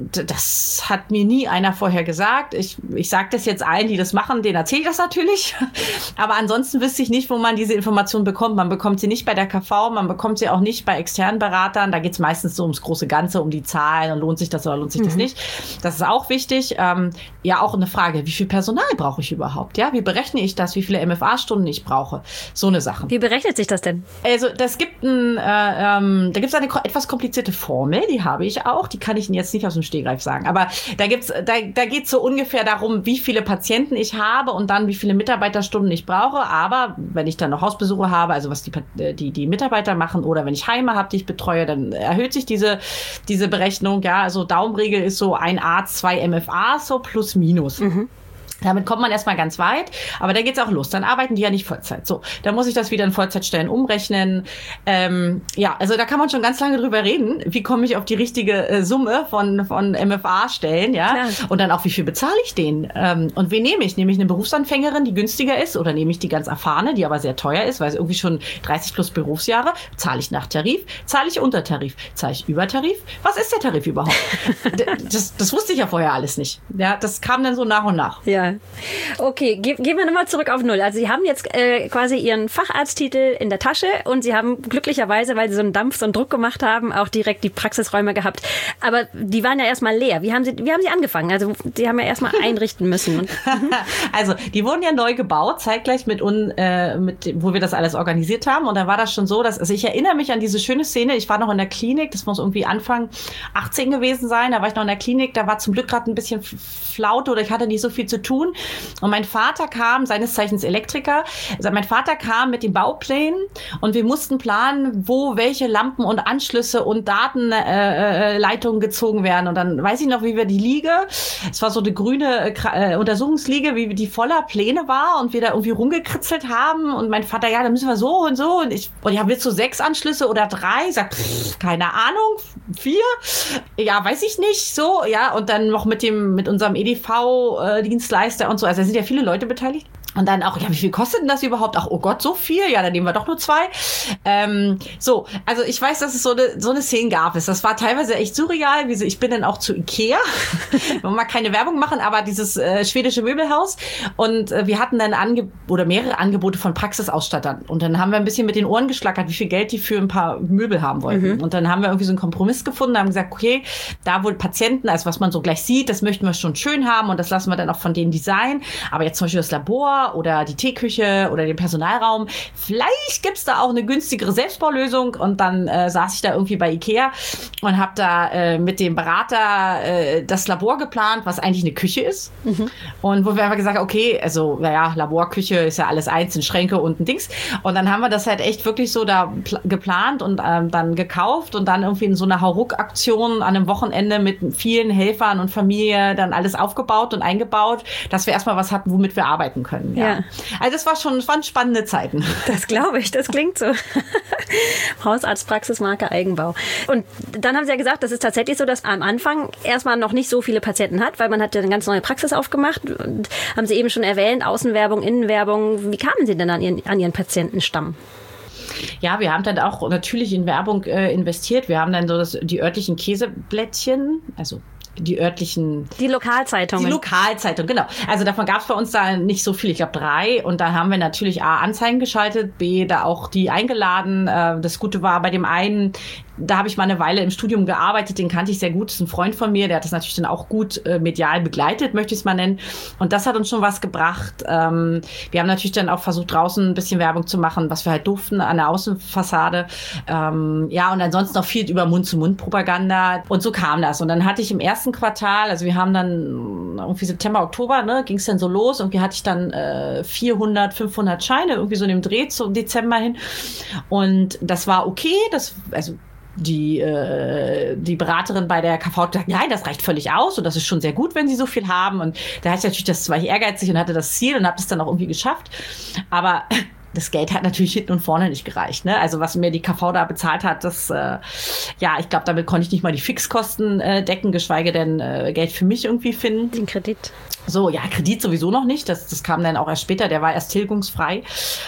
Das hat mir nie einer vorher gesagt. Ich, ich sage das jetzt allen, die das machen, denen erzähle ich das natürlich. Aber ansonsten wüsste ich nicht, wo man diese Informationen bekommt. Man bekommt sie nicht bei der K V, man bekommt sie auch nicht bei externen Beratern. Da geht es meistens so ums große Ganze, um die Zahlen und lohnt sich das oder lohnt sich mhm. das nicht. Das ist auch wichtig. Ähm, ja, auch eine Frage, wie viel Personal brauche ich überhaupt? Ja, wie berechne ich das, wie viele M F A-Stunden ich brauche? So eine Sache. Wie berechnet sich das denn? Also das gibt ein, äh, ähm, da gibt es eine etwas komplizierte Formel, die habe ich auch, die kann ich Ihnen jetzt nicht aus dem Stegreif sagen, aber da gibt's, da, da geht es so ungefähr darum, wie viele Patienten ich habe und dann wie viele Mitarbeiterstunden ich brauche, aber wenn ich dann noch Hausbesuche habe, also was die, die, die Mitarbeiter machen oder wenn ich Heime habe, die ich betreue, dann erhöht sich diese, diese Berechnung. Ja, also Daumenregel ist so ein Arzt, zwei M F As, so plus minus. Mhm. Damit kommt man erstmal ganz weit, aber da geht's auch los. Dann arbeiten die ja nicht Vollzeit. So, da muss ich das wieder in Vollzeitstellen umrechnen. Ähm, ja, also da kann man schon ganz lange drüber reden. Wie komme ich auf die richtige äh, Summe von von M F A-Stellen, ja? Klar. Und dann auch, wie viel bezahle ich denen? Ähm, und wen nehme ich? Nehme ich eine Berufsanfängerin, die günstiger ist, oder nehme ich die ganz erfahrene, die aber sehr teuer ist, weil sie irgendwie schon dreißig plus Berufsjahre? Zahle ich nach Tarif? Zahle ich unter Tarif? Zahle ich über Tarif? Was ist der Tarif überhaupt? das, das wusste ich ja vorher alles nicht. Ja, das kam dann so nach und nach. Ja. Okay, ge- gehen wir nochmal zurück auf Null. Also Sie haben jetzt äh, quasi Ihren Facharzttitel in der Tasche und Sie haben glücklicherweise, weil Sie so einen Dampf, so einen Druck gemacht haben, auch direkt die Praxisräume gehabt. Aber die waren ja erstmal leer. Wie haben Sie, wie haben Sie angefangen? Also Sie haben ja erstmal einrichten müssen. Also die wurden ja neu gebaut, zeitgleich mit, un, äh, mit wo wir das alles organisiert haben. Und da war das schon so, dass, also ich erinnere mich an diese schöne Szene. Ich war noch in der Klinik, das muss irgendwie Anfang achtzehn gewesen sein. Da war ich noch in der Klinik, da war zum Glück gerade ein bisschen Flaute oder ich hatte nicht so viel zu tun. Und mein Vater kam, seines Zeichens Elektriker, also mein Vater kam mit den Bauplänen und wir mussten planen, wo welche Lampen und Anschlüsse und Datenleitungen äh, gezogen werden. Und dann weiß ich noch, wie wir die Liege, es war so eine grüne äh, Untersuchungsliege, wie die voller Pläne war und wir da irgendwie rumgekritzelt haben. Und mein Vater, ja, da müssen wir so und so. Und ich, und ja, willst du sechs Anschlüsse oder drei? Sagt, pff, keine Ahnung, vier? Ja, weiß ich nicht, so, ja. Und dann noch mit dem, mit unserem E D V-Dienstleister und so. Also da sind ja viele Leute beteiligt. Und dann auch, ja, wie viel kostet denn das überhaupt? Ach, oh Gott, so viel? Ja, dann nehmen wir doch nur zwei. Ähm, so, also ich weiß, dass es so eine, so eine Szene gab. Das war teilweise echt surreal. Wie so, ich bin dann auch zu Ikea. Wir wollen mal keine Werbung machen, aber dieses äh, schwedische Möbelhaus. Und äh, wir hatten dann Ange- oder mehrere Angebote von Praxisausstattern. Und dann haben wir ein bisschen mit den Ohren geschlackert, wie viel Geld die für ein paar Möbel haben wollten. Mhm. Und dann haben wir irgendwie so einen Kompromiss gefunden, haben gesagt, okay, da wohl Patienten, also was man so gleich sieht, das möchten wir schon schön haben und das lassen wir dann auch von denen designen. Aber jetzt zum Beispiel das Labor Labor oder die Teeküche oder den Personalraum. Vielleicht gibt's da auch eine günstigere Selbstbaulösung. Und dann äh, saß ich da irgendwie bei Ikea und habe da äh, mit dem Berater äh, das Labor geplant, was eigentlich eine Küche ist. Mhm. Und wo wir einfach gesagt haben, okay, also naja, Laborküche ist ja alles eins, in Schränke und ein Dings. Und dann haben wir das halt echt wirklich so da pl- geplant und ähm, dann gekauft und dann irgendwie in so einer Hauruck-Aktion an einem Wochenende mit vielen Helfern und Familie dann alles aufgebaut und eingebaut, dass wir erstmal was hatten, womit wir arbeiten können. Ja. ja. Also das war schon, das waren spannende Zeiten. Das glaube ich, das klingt so. Hausarztpraxismarke Eigenbau. Und dann haben Sie ja gesagt, das ist tatsächlich so, dass am Anfang erstmal noch nicht so viele Patienten hat, weil man hat ja eine ganz neue Praxis aufgemacht. Und haben Sie eben schon erwähnt, Außenwerbung, Innenwerbung. Wie kamen Sie denn an Ihren, an Ihren Patientenstamm? Ja, wir haben dann auch natürlich in Werbung äh, investiert. Wir haben dann so das, die örtlichen Käseblättchen, also die örtlichen... Die Lokalzeitungen. Die Lokalzeitung, genau. Also davon gab es bei uns da nicht so viel, ich glaube drei. Und da haben wir natürlich A, Anzeigen geschaltet, B, da auch die eingeladen. Das Gute war bei dem einen, da habe ich mal eine Weile im Studium gearbeitet, den kannte ich sehr gut, das ist ein Freund von mir, der hat das natürlich dann auch gut äh, medial begleitet, möchte ich es mal nennen. Und das hat uns schon was gebracht. Ähm, wir haben natürlich dann auch versucht, draußen ein bisschen Werbung zu machen, was wir halt durften an der Außenfassade. Ähm, ja, und ansonsten noch viel über Mund-zu-Mund-Propaganda. Und so kam das. Und dann hatte ich im ersten Quartal, also wir haben dann irgendwie September, Oktober, ne, ging es dann so los. Irgendwie hatte ich dann äh, vierhundert, fünfhundert Scheine, irgendwie so in dem Dreh zum Dezember hin. Und das war okay, das, also die äh, die Beraterin bei der K V hat gesagt, nein, das reicht völlig aus und das ist schon sehr gut, wenn sie so viel haben. Und da hatte ich natürlich, das war ich ehrgeizig und hatte das Ziel und habe das dann auch irgendwie geschafft. Aber das Geld hat natürlich hinten und vorne nicht gereicht. Ne? Also was mir die K V da bezahlt hat, das, äh, ja, ich glaube, damit konnte ich nicht mal die Fixkosten äh, decken, geschweige denn äh, Geld für mich irgendwie finden. Den Kredit. So, ja, Kredit sowieso noch nicht. Das, das kam dann auch erst später. Der war erst tilgungsfrei.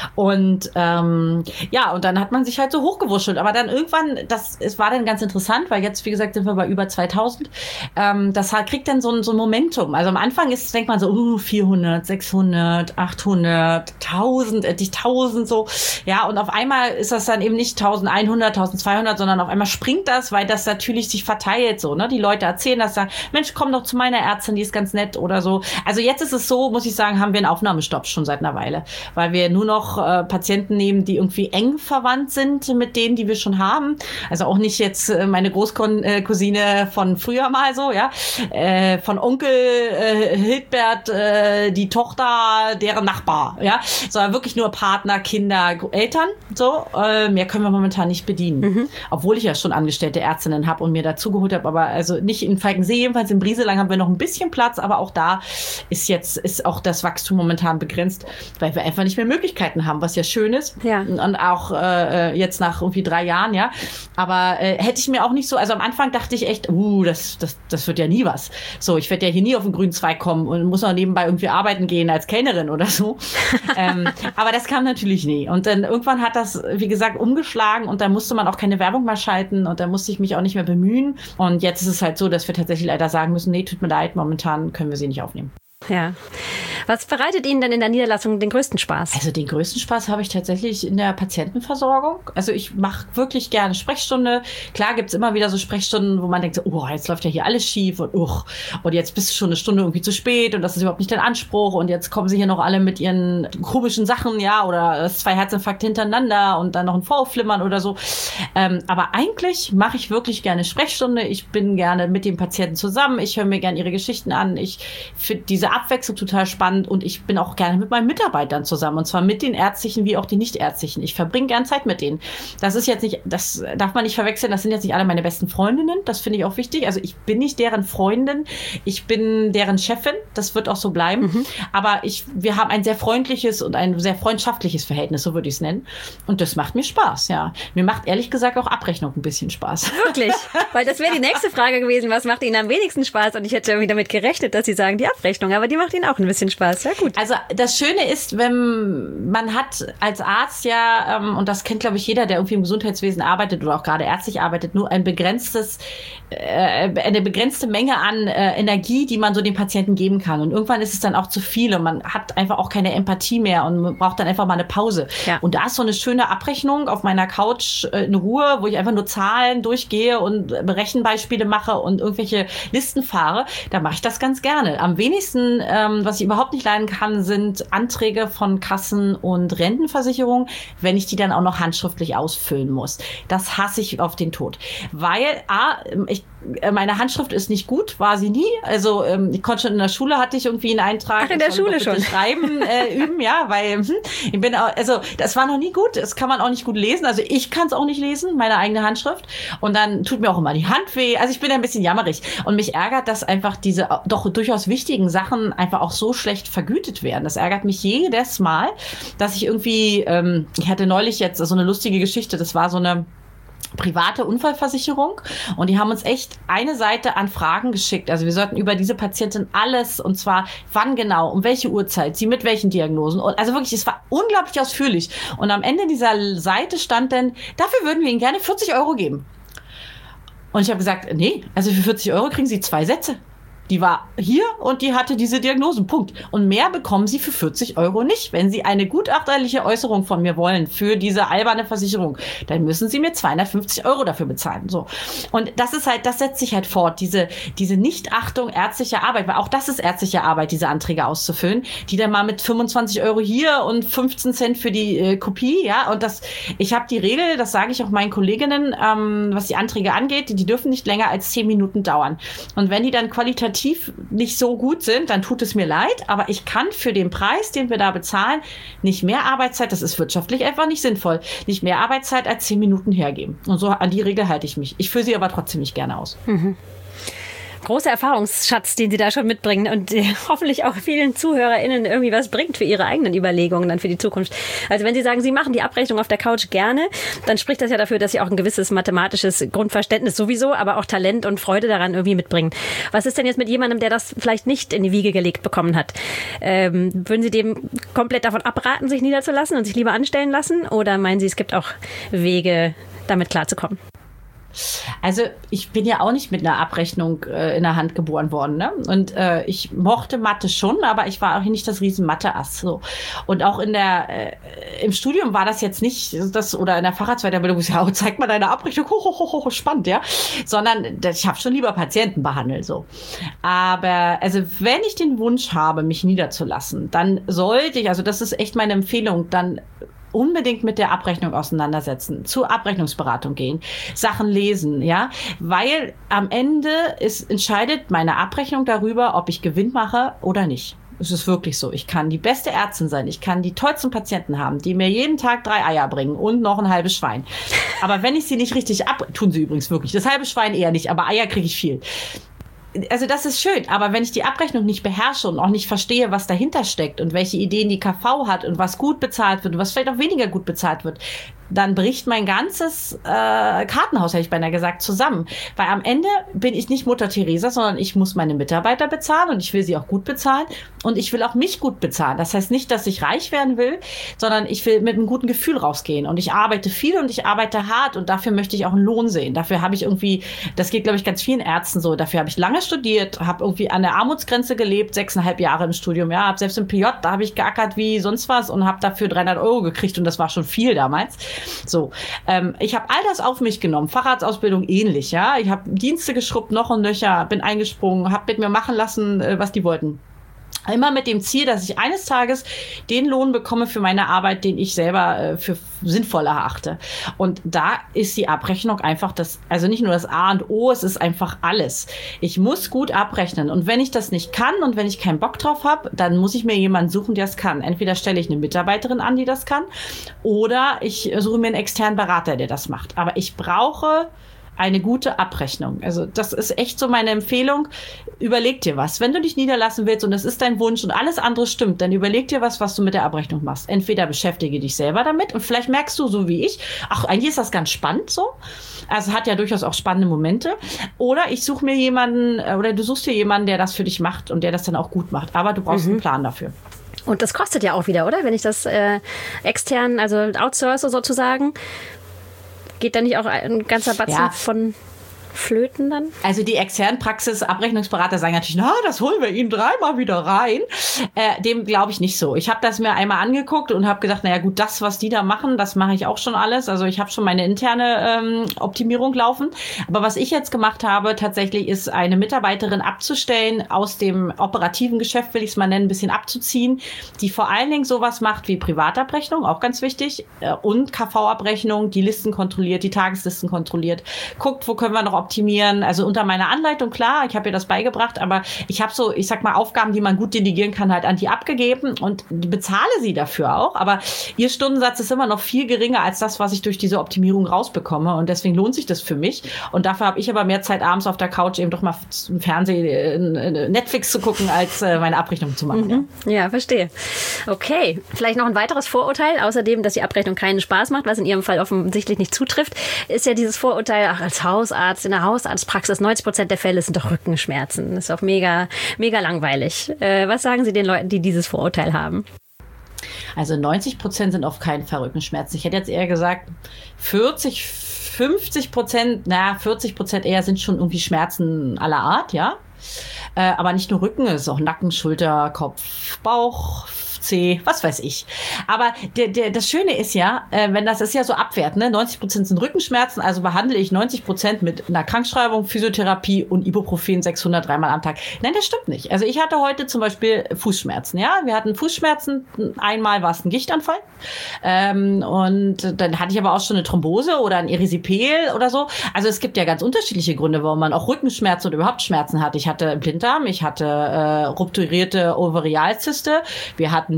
Und ähm, ja, und dann hat man sich halt so hochgewurschtelt. Aber dann irgendwann, das es war dann ganz interessant, weil jetzt, wie gesagt, sind wir bei über zweitausend. Ähm, das hat, kriegt dann so ein, so ein Momentum. Also am Anfang ist, denkt man so, uh, vierhundert, sechshundert, achthundert, tausend, endlich tausend so. Ja, und auf einmal ist das dann eben nicht eintausendeinhundert, eintausendzweihundert, sondern auf einmal springt das, weil das natürlich sich verteilt so. Ne? Die Leute erzählen das, sagen, Mensch, komm doch zu meiner Ärztin, die ist ganz nett oder so. Also jetzt ist es so, muss ich sagen, haben wir einen Aufnahmestopp schon seit einer Weile, weil wir nur noch äh, Patienten nehmen, die irgendwie eng verwandt sind mit denen, die wir schon haben. Also auch nicht jetzt äh, meine Großcousine von früher mal so, ja, äh, von Onkel äh, Hildbert, äh, die Tochter, deren Nachbar, ja, sondern wirklich nur Partner, Kinder, Eltern, so. Äh, mehr können wir momentan nicht bedienen, mhm. Obwohl ich ja schon angestellte Ärztinnen habe und mir dazugeholt habe, aber also nicht in Falkensee, jedenfalls in Brieselang haben wir noch ein bisschen Platz, aber auch da ist jetzt ist auch das Wachstum momentan begrenzt, weil wir einfach nicht mehr Möglichkeiten haben, was ja schön ist. Ja. Und auch äh, jetzt nach irgendwie drei Jahren, ja. Aber äh, hätte ich mir auch nicht so, also am Anfang dachte ich echt, uh, das, das, das wird ja nie was. So, ich werde ja hier nie auf den grünen Zweig kommen und muss noch nebenbei irgendwie arbeiten gehen als Kellnerin oder so. ähm, aber das kam natürlich nie. Und dann irgendwann hat das, wie gesagt, umgeschlagen und dann musste man auch keine Werbung mehr schalten und dann musste ich mich auch nicht mehr bemühen. Und jetzt ist es halt so, dass wir tatsächlich leider sagen müssen, nee, tut mir leid, momentan können wir sie nicht aufnehmen. Ja. Was bereitet Ihnen denn in der Niederlassung den größten Spaß? Also den größten Spaß habe ich tatsächlich in der Patientenversorgung. Also ich mache wirklich gerne Sprechstunde. Klar gibt's immer wieder so Sprechstunden, wo man denkt, so, oh, jetzt läuft ja hier alles schief und uch, und jetzt bist du schon eine Stunde irgendwie zu spät und das ist überhaupt nicht dein Anspruch und jetzt kommen sie hier noch alle mit ihren komischen Sachen, ja, oder zwei Herzinfarkte hintereinander und dann noch ein Vorflimmern oder so. Ähm, aber eigentlich mache ich wirklich gerne Sprechstunde. Ich bin gerne mit den Patienten zusammen. Ich höre mir gerne ihre Geschichten an. Ich finde diese Abwechslung total spannend und ich bin auch gerne mit meinen Mitarbeitern zusammen und zwar mit den ärztlichen wie auch die nichtärztlichen. Ich verbringe gerne Zeit mit denen. Das ist jetzt nicht, das darf man nicht verwechseln, das sind jetzt nicht alle meine besten Freundinnen, das finde ich auch wichtig. Also ich bin nicht deren Freundin, ich bin deren Chefin, das wird auch so bleiben, mhm. aber ich, wir haben ein sehr freundliches und ein sehr freundschaftliches Verhältnis, so würde ich es nennen und das macht mir Spaß, ja. Mir macht ehrlich gesagt auch Abrechnung ein bisschen Spaß. Wirklich? Weil das wäre die nächste Frage gewesen, was macht Ihnen am wenigsten Spaß und ich hätte irgendwie damit gerechnet, dass Sie sagen, die Abrechnung, aber die macht Ihnen auch ein bisschen Spaß. Ja, gut. Also das Schöne ist, wenn man hat als Arzt ja, ähm, und das kennt, glaube ich, jeder, der irgendwie im Gesundheitswesen arbeitet oder auch gerade ärztlich arbeitet, nur ein begrenztes, äh, eine begrenzte Menge an äh, Energie, die man so den Patienten geben kann. Und irgendwann ist es dann auch zu viel und man hat einfach auch keine Empathie mehr und man braucht dann einfach mal eine Pause. Ja. Und da ist so eine schöne Abrechnung auf meiner Couch äh, in Ruhe, wo ich einfach nur Zahlen durchgehe und Rechenbeispiele mache und irgendwelche Listen fahre. Da mache ich das ganz gerne. Am wenigsten, ähm, was ich überhaupt nicht nicht leiden kann, sind Anträge von Kassen und Rentenversicherungen, wenn ich die dann auch noch handschriftlich ausfüllen muss. Das hasse ich auf den Tod. Weil, A, ich, meine Handschrift ist nicht gut, war sie nie. Also ich konnte schon in der Schule, hatte ich irgendwie einen Eintrag. Ach, in der Schule schon. Schreiben äh, üben, ja, weil hm, ich bin auch, also das war noch nie gut. Das kann man auch nicht gut lesen. Also ich kann es auch nicht lesen, meine eigene Handschrift. Und dann tut mir auch immer die Hand weh. Also ich bin ein bisschen jammerig. Und mich ärgert, dass einfach diese doch durchaus wichtigen Sachen einfach auch so schlecht vergütet werden. Das ärgert mich jedes Mal, dass ich irgendwie, ähm, ich hatte neulich jetzt so eine lustige Geschichte. Das war so eine private Unfallversicherung und die haben uns echt eine Seite an Fragen geschickt. Also wir sollten über diese Patientin alles, und zwar wann genau, um welche Uhrzeit, sie mit welchen Diagnosen. Und also wirklich, es war unglaublich ausführlich. Und am Ende dieser Seite stand dann, dafür würden wir Ihnen gerne vierzig Euro geben. Und ich habe gesagt, nee, also für vierzig Euro kriegen Sie zwei Sätze. Die war hier und die hatte diese Diagnosen, Punkt. Und mehr bekommen Sie für vierzig Euro nicht. Wenn Sie eine gutachterliche Äußerung von mir wollen für diese alberne Versicherung, dann müssen Sie mir zweihundertfünfzig Euro dafür bezahlen. So. Und das ist halt, das setzt sich halt fort, diese, diese Nichtachtung ärztlicher Arbeit, weil auch das ist ärztliche Arbeit, diese Anträge auszufüllen, die dann mal mit fünfundzwanzig Euro hier und fünfzehn Cent für die äh, Kopie, ja. Und das, ich habe die Regel, das sage ich auch meinen Kolleginnen, ähm, was die Anträge angeht, die, die dürfen nicht länger als zehn Minuten dauern. Und wenn die dann qualitativ nicht so gut sind, dann tut es mir leid, aber ich kann für den Preis, den wir da bezahlen, nicht mehr Arbeitszeit, das ist wirtschaftlich einfach nicht sinnvoll, nicht mehr Arbeitszeit als zehn Minuten hergeben. Und so an die Regel halte ich mich. Ich führe sie aber trotzdem nicht gerne aus. Mhm. Großer Erfahrungsschatz, den Sie da schon mitbringen und äh, hoffentlich auch vielen ZuhörerInnen irgendwie was bringt für ihre eigenen Überlegungen dann für die Zukunft. Also wenn Sie sagen, Sie machen die Abrechnung auf der Couch gerne, dann spricht das ja dafür, dass Sie auch ein gewisses mathematisches Grundverständnis sowieso, aber auch Talent und Freude daran irgendwie mitbringen. Was ist denn jetzt mit jemandem, der das vielleicht nicht in die Wiege gelegt bekommen hat? Ähm, würden Sie dem komplett davon abraten, sich niederzulassen und sich lieber anstellen lassen? Oder meinen Sie, es gibt auch Wege, damit klarzukommen? Also ich bin ja auch nicht mit einer Abrechnung äh, in der Hand geboren worden, ne? Und äh, ich mochte Mathe schon, aber ich war auch nicht das riesen Mathe-Ass. So. Und auch in der äh, im Studium war das jetzt nicht das, oder in der Facharztweiterbildung, ja, oh, zeig mal deine Abrechnung, hoch, hoch, hoch, hoch, spannend, ja. Sondern ich habe schon lieber Patienten behandelt, so. Aber also wenn ich den Wunsch habe, mich niederzulassen, dann sollte ich, also das ist echt meine Empfehlung, dann unbedingt mit der Abrechnung auseinandersetzen, zur Abrechnungsberatung gehen, Sachen lesen, ja, weil am Ende ist, entscheidet meine Abrechnung darüber, ob ich Gewinn mache oder nicht. Es ist wirklich so. Ich kann die beste Ärztin sein, ich kann die tollsten Patienten haben, die mir jeden Tag drei Eier bringen und noch ein halbes Schwein. Aber wenn ich sie nicht richtig ab, tun sie übrigens wirklich, das halbe Schwein eher nicht, aber Eier kriege ich viel. Also das ist schön, aber wenn ich die Abrechnung nicht beherrsche und auch nicht verstehe, was dahinter steckt und welche Ideen die K V hat und was gut bezahlt wird und was vielleicht auch weniger gut bezahlt wird, dann bricht mein ganzes äh, Kartenhaus, hätte ich beinahe gesagt, zusammen. Weil am Ende bin ich nicht Mutter Teresa, sondern ich muss meine Mitarbeiter bezahlen und ich will sie auch gut bezahlen und ich will auch mich gut bezahlen. Das heißt nicht, dass ich reich werden will, sondern ich will mit einem guten Gefühl rausgehen und ich arbeite viel und ich arbeite hart und dafür möchte ich auch einen Lohn sehen. Dafür habe ich irgendwie, das geht, glaube ich, ganz vielen Ärzten so, dafür habe ich lange studiert, habe irgendwie an der Armutsgrenze gelebt, sechseinhalb Jahre im Studium, ja, habe selbst im P J, da habe ich geackert wie sonst was und habe dafür dreihundert Euro gekriegt und das war schon viel damals. So, ähm, ich habe all das auf mich genommen, Facharztausbildung ähnlich, ja, ich habe Dienste geschrubbt, noch und nöcher, bin eingesprungen, habe mit mir machen lassen, äh, was die wollten. Immer mit dem Ziel, dass ich eines Tages den Lohn bekomme für meine Arbeit, den ich selber äh, für sinnvoll erachte. Und da ist die Abrechnung einfach das, also nicht nur das A und O, es ist einfach alles. Ich muss gut abrechnen. Und wenn ich das nicht kann und wenn ich keinen Bock drauf habe, dann muss ich mir jemanden suchen, der es kann. Entweder stelle ich eine Mitarbeiterin an, die das kann, oder ich suche mir einen externen Berater, der das macht. Aber ich brauche eine gute Abrechnung. Also das ist echt so meine Empfehlung. Überleg dir was. Wenn du dich niederlassen willst und das ist dein Wunsch und alles andere stimmt, dann überleg dir was, was du mit der Abrechnung machst. Entweder beschäftige dich selber damit und vielleicht merkst du, so wie ich, ach, eigentlich ist das ganz spannend so. Also hat ja durchaus auch spannende Momente. Oder ich suche mir jemanden, oder du suchst dir jemanden, der das für dich macht und der das dann auch gut macht. Aber du brauchst mhm. einen Plan dafür. Und das kostet ja auch wieder, oder? Wenn ich das äh, extern, also outsource sozusagen, geht da nicht auch ein ganzer Batzen ja. von, flöten dann? Also die externen Praxis-Abrechnungsberater sagen natürlich, na, das holen wir Ihnen dreimal wieder rein. Äh, dem glaube ich nicht so. Ich habe das mir einmal angeguckt und habe gedacht, naja gut, das, was die da machen, das mache ich auch schon alles. Also ich habe schon meine interne ähm, Optimierung laufen. Aber was ich jetzt gemacht habe, tatsächlich ist eine Mitarbeiterin abzustellen, aus dem operativen Geschäft, will ich es mal nennen, ein bisschen abzuziehen, die vor allen Dingen sowas macht wie Privatabrechnung, auch ganz wichtig, äh, und K V-Abrechnung, die Listen kontrolliert, die Tageslisten kontrolliert, guckt, wo können wir noch optimieren. Also unter meiner Anleitung, klar, ich habe ihr das beigebracht, aber ich habe so, ich sag mal, Aufgaben, die man gut delegieren kann, halt an die abgegeben und bezahle sie dafür auch. Aber ihr Stundensatz ist immer noch viel geringer als das, was ich durch diese Optimierung rausbekomme. Und deswegen lohnt sich das für mich. Und dafür habe ich aber mehr Zeit abends auf der Couch eben doch mal im Fernsehen, Netflix zu gucken, als meine Abrechnung zu machen. Mhm. Ja. ja, verstehe. Okay, vielleicht noch ein weiteres Vorurteil, außerdem, dass die Abrechnung keinen Spaß macht, was in Ihrem Fall offensichtlich nicht zutrifft, ist ja dieses Vorurteil, ach, als Hausarzt, in der Hausarztpraxis, neunzig Prozent der Fälle sind doch Rückenschmerzen. Das ist auch mega, mega langweilig. Äh, was sagen Sie den Leuten, die dieses Vorurteil haben? Also neunzig Prozent sind auf keinen Fall Rückenschmerzen. Ich hätte jetzt eher gesagt, vierzig, fünfzig Prozent, na, vierzig Prozent eher sind schon irgendwie Schmerzen aller Art, ja. Äh, aber nicht nur Rücken, es ist auch Nacken, Schulter, Kopf, Bauch, Zeh, was weiß ich. Aber der, der, das Schöne ist ja, äh, wenn das ist ja so abwertend, ne? neunzig Prozent sind Rückenschmerzen, also behandle ich neunzig Prozent mit einer Krankschreibung, Physiotherapie und Ibuprofen sechshundert dreimal am Tag. Nein, das stimmt nicht. Also ich hatte heute zum Beispiel Fußschmerzen, ja. Wir hatten Fußschmerzen, einmal war es ein Gichtanfall ähm, und dann hatte ich aber auch schon eine Thrombose oder ein Erisipel oder so. Also es gibt ja ganz unterschiedliche Gründe, warum man auch Rückenschmerzen oder überhaupt Schmerzen hat. Ich hatte Blinddarm, ich hatte äh, rupturierte Ovarialzyste, wir hatten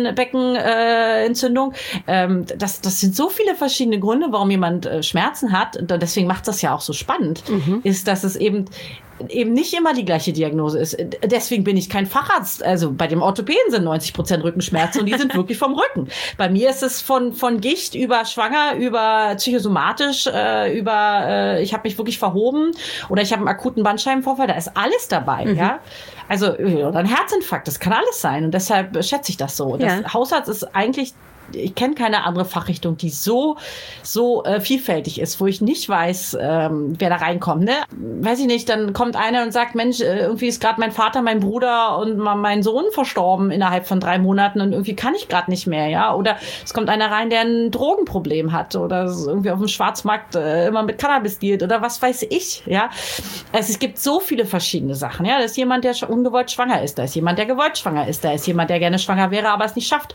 Nierenbeckenentzündung. Äh, ähm, das, das sind so viele verschiedene Gründe, warum jemand äh, Schmerzen hat. Und deswegen macht das ja auch so spannend, mhm. ist, dass es eben eben nicht immer die gleiche Diagnose ist. Deswegen bin ich kein Facharzt. Also bei dem Orthopäden sind neunzig Prozent Rückenschmerzen und die sind wirklich vom Rücken. Bei mir ist es von von Gicht über schwanger, über psychosomatisch, äh, über äh, ich habe mich wirklich verhoben oder ich habe einen akuten Bandscheibenvorfall. Da ist alles dabei, mhm. ja. Also oder ein Herzinfarkt, das kann alles sein und deshalb schätze ich das so. Das ja. Hausarzt ist eigentlich, ich kenne keine andere Fachrichtung, die so so äh, vielfältig ist, wo ich nicht weiß, ähm, wer da reinkommt. Ne? Weiß ich nicht, dann kommt einer und sagt, Mensch, äh, irgendwie ist gerade mein Vater, mein Bruder und mein Sohn verstorben innerhalb von drei Monaten und irgendwie kann ich gerade nicht mehr. Ja? Oder es kommt einer rein, der ein Drogenproblem hat oder irgendwie auf dem Schwarzmarkt äh, immer mit Cannabis dealt oder was weiß ich. Ja? Also es gibt so viele verschiedene Sachen. Ja? Da ist jemand, der ungewollt schwanger ist. Da ist jemand, der gewollt schwanger ist. Da ist jemand, der gerne schwanger wäre, aber es nicht schafft.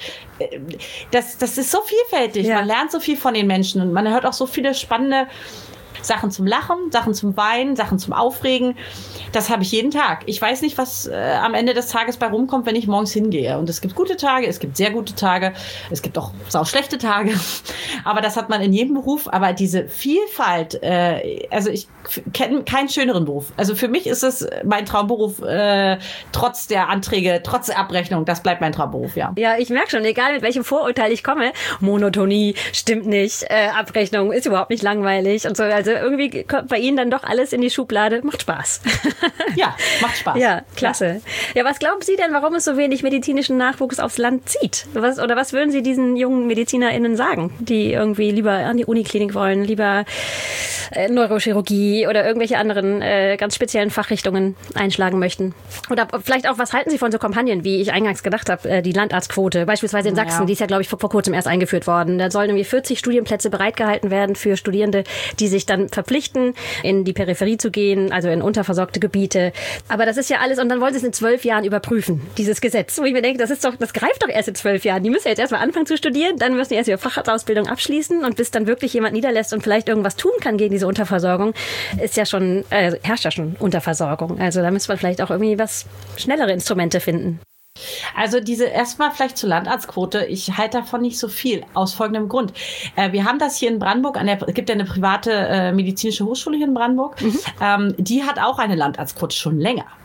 Das Das, das ist so vielfältig. Ja. Man lernt so viel von den Menschen und man hört auch so viele spannende Sachen zum Lachen, Sachen zum Weinen, Sachen zum Aufregen. Das habe ich jeden Tag. Ich weiß nicht, was äh, am Ende des Tages bei rumkommt, wenn ich morgens hingehe. Und es gibt gute Tage, es gibt sehr gute Tage, es gibt auch sau schlechte Tage. Aber das hat man in jedem Beruf. Aber diese Vielfalt, äh, also ich kenne keinen schöneren Beruf. Also für mich ist es mein Traumberuf, äh, trotz der Anträge, trotz der Abrechnung. Das bleibt mein Traumberuf, ja. Ja, ich merke schon, egal mit welchem Vorurteil ich komme, Monotonie stimmt nicht, äh, Abrechnung ist überhaupt nicht langweilig und so. Also irgendwie kommt bei Ihnen dann doch alles in die Schublade. Macht Spaß. Ja, macht Spaß. Ja, klasse. Ja. ja, was glauben Sie denn, warum es so wenig medizinischen Nachwuchs aufs Land zieht? Was, oder was würden Sie diesen jungen MedizinerInnen sagen, die irgendwie lieber an die Uniklinik wollen, lieber äh, Neurochirurgie oder irgendwelche anderen äh, ganz speziellen Fachrichtungen einschlagen möchten? Oder vielleicht auch, was halten Sie von so Kampagnen, wie ich eingangs gedacht habe, äh, die Landarztquote, beispielsweise in Sachsen, ja. die ist ja, glaube ich, vor, vor kurzem erst eingeführt worden. Da sollen irgendwie vierzig Studienplätze bereitgehalten werden für Studierende, die sich dann verpflichten, in die Peripherie zu gehen, also in unterversorgte Gebiete. Aber das ist ja alles, und dann wollen sie es in zwölf Jahren überprüfen, dieses Gesetz. Wo ich mir denke, das ist doch, das greift doch erst in zwölf Jahren. Die müssen jetzt erstmal anfangen zu studieren, dann müssen die erst ihre Facharztausbildung abschließen und bis dann wirklich jemand niederlässt und vielleicht irgendwas tun kann gegen diese Unterversorgung, ist ja schon, äh, herrscht ja schon Unterversorgung. Also da müsste man vielleicht auch irgendwie was schnellere Instrumente finden. Also diese erstmal vielleicht zur Landarztquote. Ich halte davon nicht so viel, aus folgendem Grund. Äh, wir haben das hier in Brandenburg, an der, es gibt ja eine private äh, medizinische Hochschule hier in Brandenburg, mhm. ähm, die hat auch eine Landarztquote schon länger.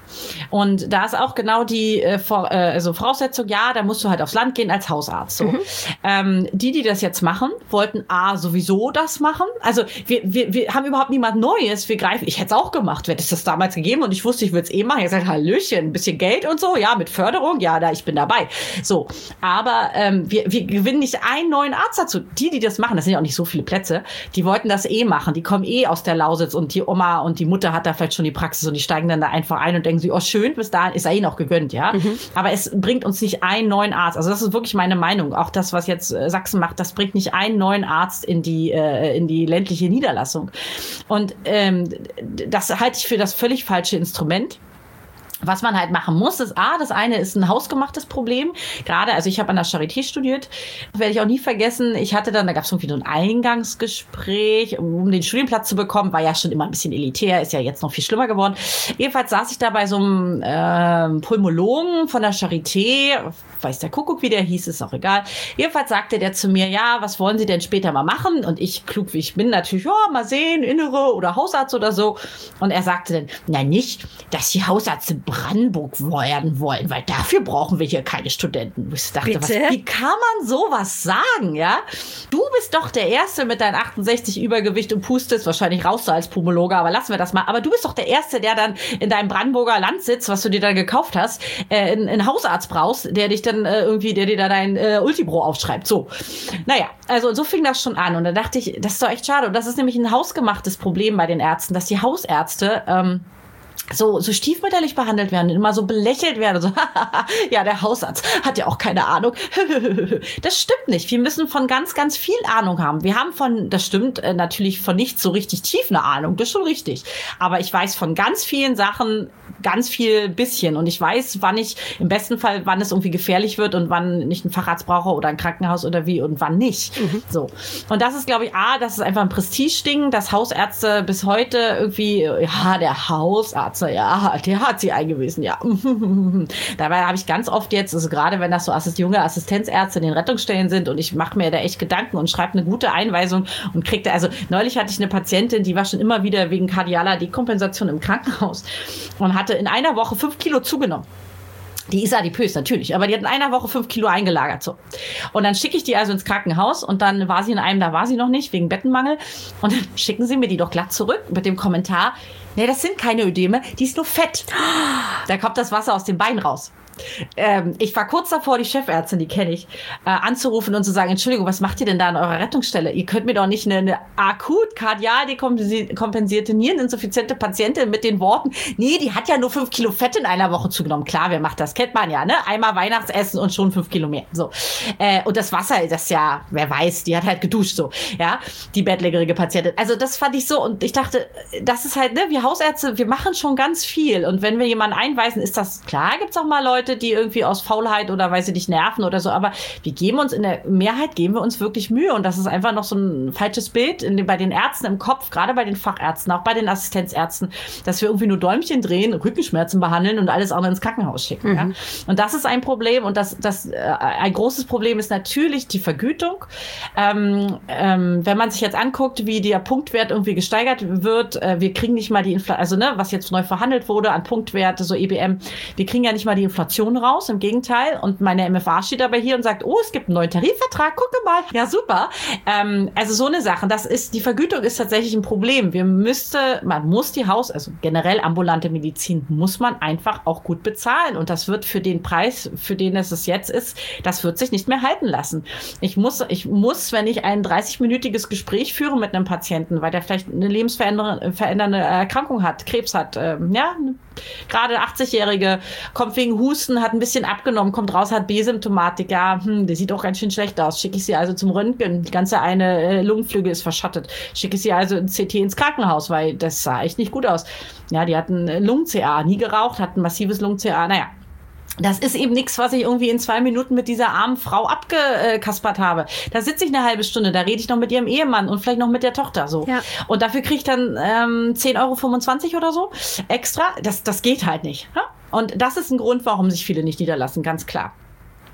Und da ist auch genau die äh, vor, äh, also Voraussetzung, ja, da musst du halt aufs Land gehen als Hausarzt. So. Mhm. Ähm, die, die das jetzt machen, wollten A, sowieso das machen. Also wir, wir, wir haben überhaupt niemand Neues. Wir greifen, ich hätte es auch gemacht, hätte es das damals gegeben und ich wusste, ich würde es eh machen. Ich gesagt, Hallöchen, ein bisschen Geld und so, ja, mit Förderung, ja, da ich bin dabei. So, aber ähm, wir, wir gewinnen nicht einen neuen Arzt dazu. Die, die das machen, das sind ja auch nicht so viele Plätze, die wollten das eh machen. Die kommen eh aus der Lausitz und die Oma und die Mutter hat da vielleicht schon die Praxis und die steigen dann da einfach ein und denken sie, oh schön, bis dahin ist er eh noch gegönnt, ja. Mhm. Aber es bringt uns nicht einen neuen Arzt. Also das ist wirklich meine Meinung. Auch das, was jetzt äh, Sachsen macht, das bringt nicht einen neuen Arzt in die, äh, in die ländliche Niederlassung. Und ähm, das halte ich für das völlig falsche Instrument. Was man halt machen muss, ist A, das eine ist ein hausgemachtes Problem. Gerade, also ich habe an der Charité studiert, werde ich auch nie vergessen. Ich hatte dann, da gab es irgendwie so ein Eingangsgespräch, um den Studienplatz zu bekommen. War ja schon immer ein bisschen elitär, ist ja jetzt noch viel schlimmer geworden. Jedenfalls saß ich da bei so einem äh, Pulmologen von der Charité, weiß der Kuckuck, wie der hieß, ist auch egal. Jedenfalls sagte der zu mir, ja, was wollen Sie denn später mal machen? Und ich, klug wie ich bin, natürlich, ja, mal sehen, Innere oder Hausarzt oder so. Und er sagte dann, na nicht, dass die Hausärzte Brandenburg werden wollen, weil dafür brauchen wir hier keine Studenten. Ich dachte, was, wie kann man sowas sagen, ja? Du bist doch der Erste mit deinen achtundsechzig Übergewicht und pustest, wahrscheinlich raus als Pulmologe, aber lassen wir das mal. Aber du bist doch der Erste, der dann in deinem Brandenburger Landsitz, was du dir dann gekauft hast, äh, einen Hausarzt brauchst, der dich dann äh, irgendwie, der dir da dein äh, Ultibro aufschreibt. So. Naja, also so fing das schon an. Und da dachte ich, das ist doch echt schade. Und das ist nämlich ein hausgemachtes Problem bei den Ärzten, dass die Hausärzte ähm, so, so stiefmütterlich behandelt werden, immer so belächelt werden, so, ja, der Hausarzt hat ja auch keine Ahnung. Das stimmt nicht. Wir müssen von ganz, ganz viel Ahnung haben. Wir haben von, das stimmt, äh, natürlich von nichts so richtig tief eine Ahnung. Das ist schon richtig. Aber ich weiß von ganz vielen Sachen ganz viel bisschen. Und ich weiß, wann ich, im besten Fall, wann es irgendwie gefährlich wird und wann ich einen Facharzt brauche oder ein Krankenhaus oder wie und wann nicht. Mhm. So. Und das ist, glaube ich, A, das ist einfach ein Prestigeding, dass Hausärzte bis heute irgendwie, ja, der Hausarzt, ja, der hat sie eingewiesen, ja. Dabei habe ich ganz oft jetzt, also gerade wenn das so Assist- junge Assistenzärzte in den Rettungsstellen sind und ich mache mir da echt Gedanken und schreibe eine gute Einweisung und kriege da, also neulich hatte ich eine Patientin, die war schon immer wieder wegen kardialer Dekompensation im Krankenhaus und hatte in einer Woche fünf Kilo zugenommen. Die ist adipös, natürlich, aber die hat in einer Woche fünf Kilo eingelagert, so. Und dann schicke ich die also ins Krankenhaus und dann war sie in einem, da war sie noch nicht, wegen Bettenmangel. Und dann schicken sie mir die doch glatt zurück mit dem Kommentar, nee, das sind keine Ödeme, die ist nur Fett. Da kommt das Wasser aus dem Bein raus. Ähm, ich war kurz davor, die Chefärztin, die kenne ich, äh, anzurufen und zu sagen, Entschuldigung, was macht ihr denn da an eurer Rettungsstelle? Ihr könnt mir doch nicht eine, eine akut kardial dekompensierte Niereninsuffiziente Patientin mit den Worten, nee, die hat ja nur fünf Kilo Fett in einer Woche zugenommen. Klar, wer macht das? Kennt man ja, ne? Einmal Weihnachtsessen und schon fünf Kilo mehr. So. Äh, und das Wasser, das ja, wer weiß, die hat halt geduscht, so, ja, die bettlägerige Patientin. Also das fand ich so und ich dachte, das ist halt, ne, wir Hausärzte, wir machen schon ganz viel und wenn wir jemanden einweisen, ist das, klar, gibt's auch mal Leute, die irgendwie aus Faulheit oder weil sie dich nerven oder so, aber wir geben uns in der Mehrheit, geben wir uns wirklich Mühe und das ist einfach noch so ein falsches Bild in den, bei den Ärzten im Kopf, gerade bei den Fachärzten, auch bei den Assistenzärzten, dass wir irgendwie nur Däumchen drehen, Rückenschmerzen behandeln und alles andere ins Krankenhaus schicken. Mhm. Ja? Und das ist ein Problem und das, das äh, ein großes Problem ist natürlich die Vergütung. Ähm, ähm, wenn man sich jetzt anguckt, wie der Punktwert irgendwie gesteigert wird, äh, wir kriegen nicht mal die Inflation, also ne, was jetzt neu verhandelt wurde an Punktwerte, so E B M, wir kriegen ja nicht mal die Inflation raus, im Gegenteil. Und meine M F A steht aber hier und sagt, oh, es gibt einen neuen Tarifvertrag, gucke mal. Ja, super. Ähm, also so eine Sache. Das ist, die Vergütung ist tatsächlich ein Problem. Wir müsste, man muss die Haus, also generell ambulante Medizin, muss man einfach auch gut bezahlen. Und das wird für den Preis, für den es es jetzt ist, das wird sich nicht mehr halten lassen. Ich muss, ich muss, wenn ich ein dreißig-minütiges Gespräch führe mit einem Patienten, weil der vielleicht eine lebensverändernde Erkrankung hat, Krebs hat, ähm, ja, gerade achtzigjährige, kommt wegen Husten, hat ein bisschen abgenommen, kommt raus, hat B-Symptomatik, ja, hm, der sieht auch ganz schön schlecht aus. Schicke ich sie also zum Röntgen, die ganze eine äh, Lungenflügel ist verschattet. Schicke ich sie also in C T ins Krankenhaus, weil das sah echt nicht gut aus. Ja, die hatten Lungen-C A, nie geraucht, hatten massives Lungen-C A, naja. Das ist eben nichts, was ich irgendwie in zwei Minuten mit dieser armen Frau abgekaspert habe. Da sitze ich eine halbe Stunde, da rede ich noch mit ihrem Ehemann und vielleicht noch mit der Tochter so. Ja. Und dafür kriege ich dann ähm, zehn Euro fünfundzwanzig oder so extra. Das, das geht halt nicht. Ja? Und das ist ein Grund, warum sich viele nicht niederlassen, ganz klar.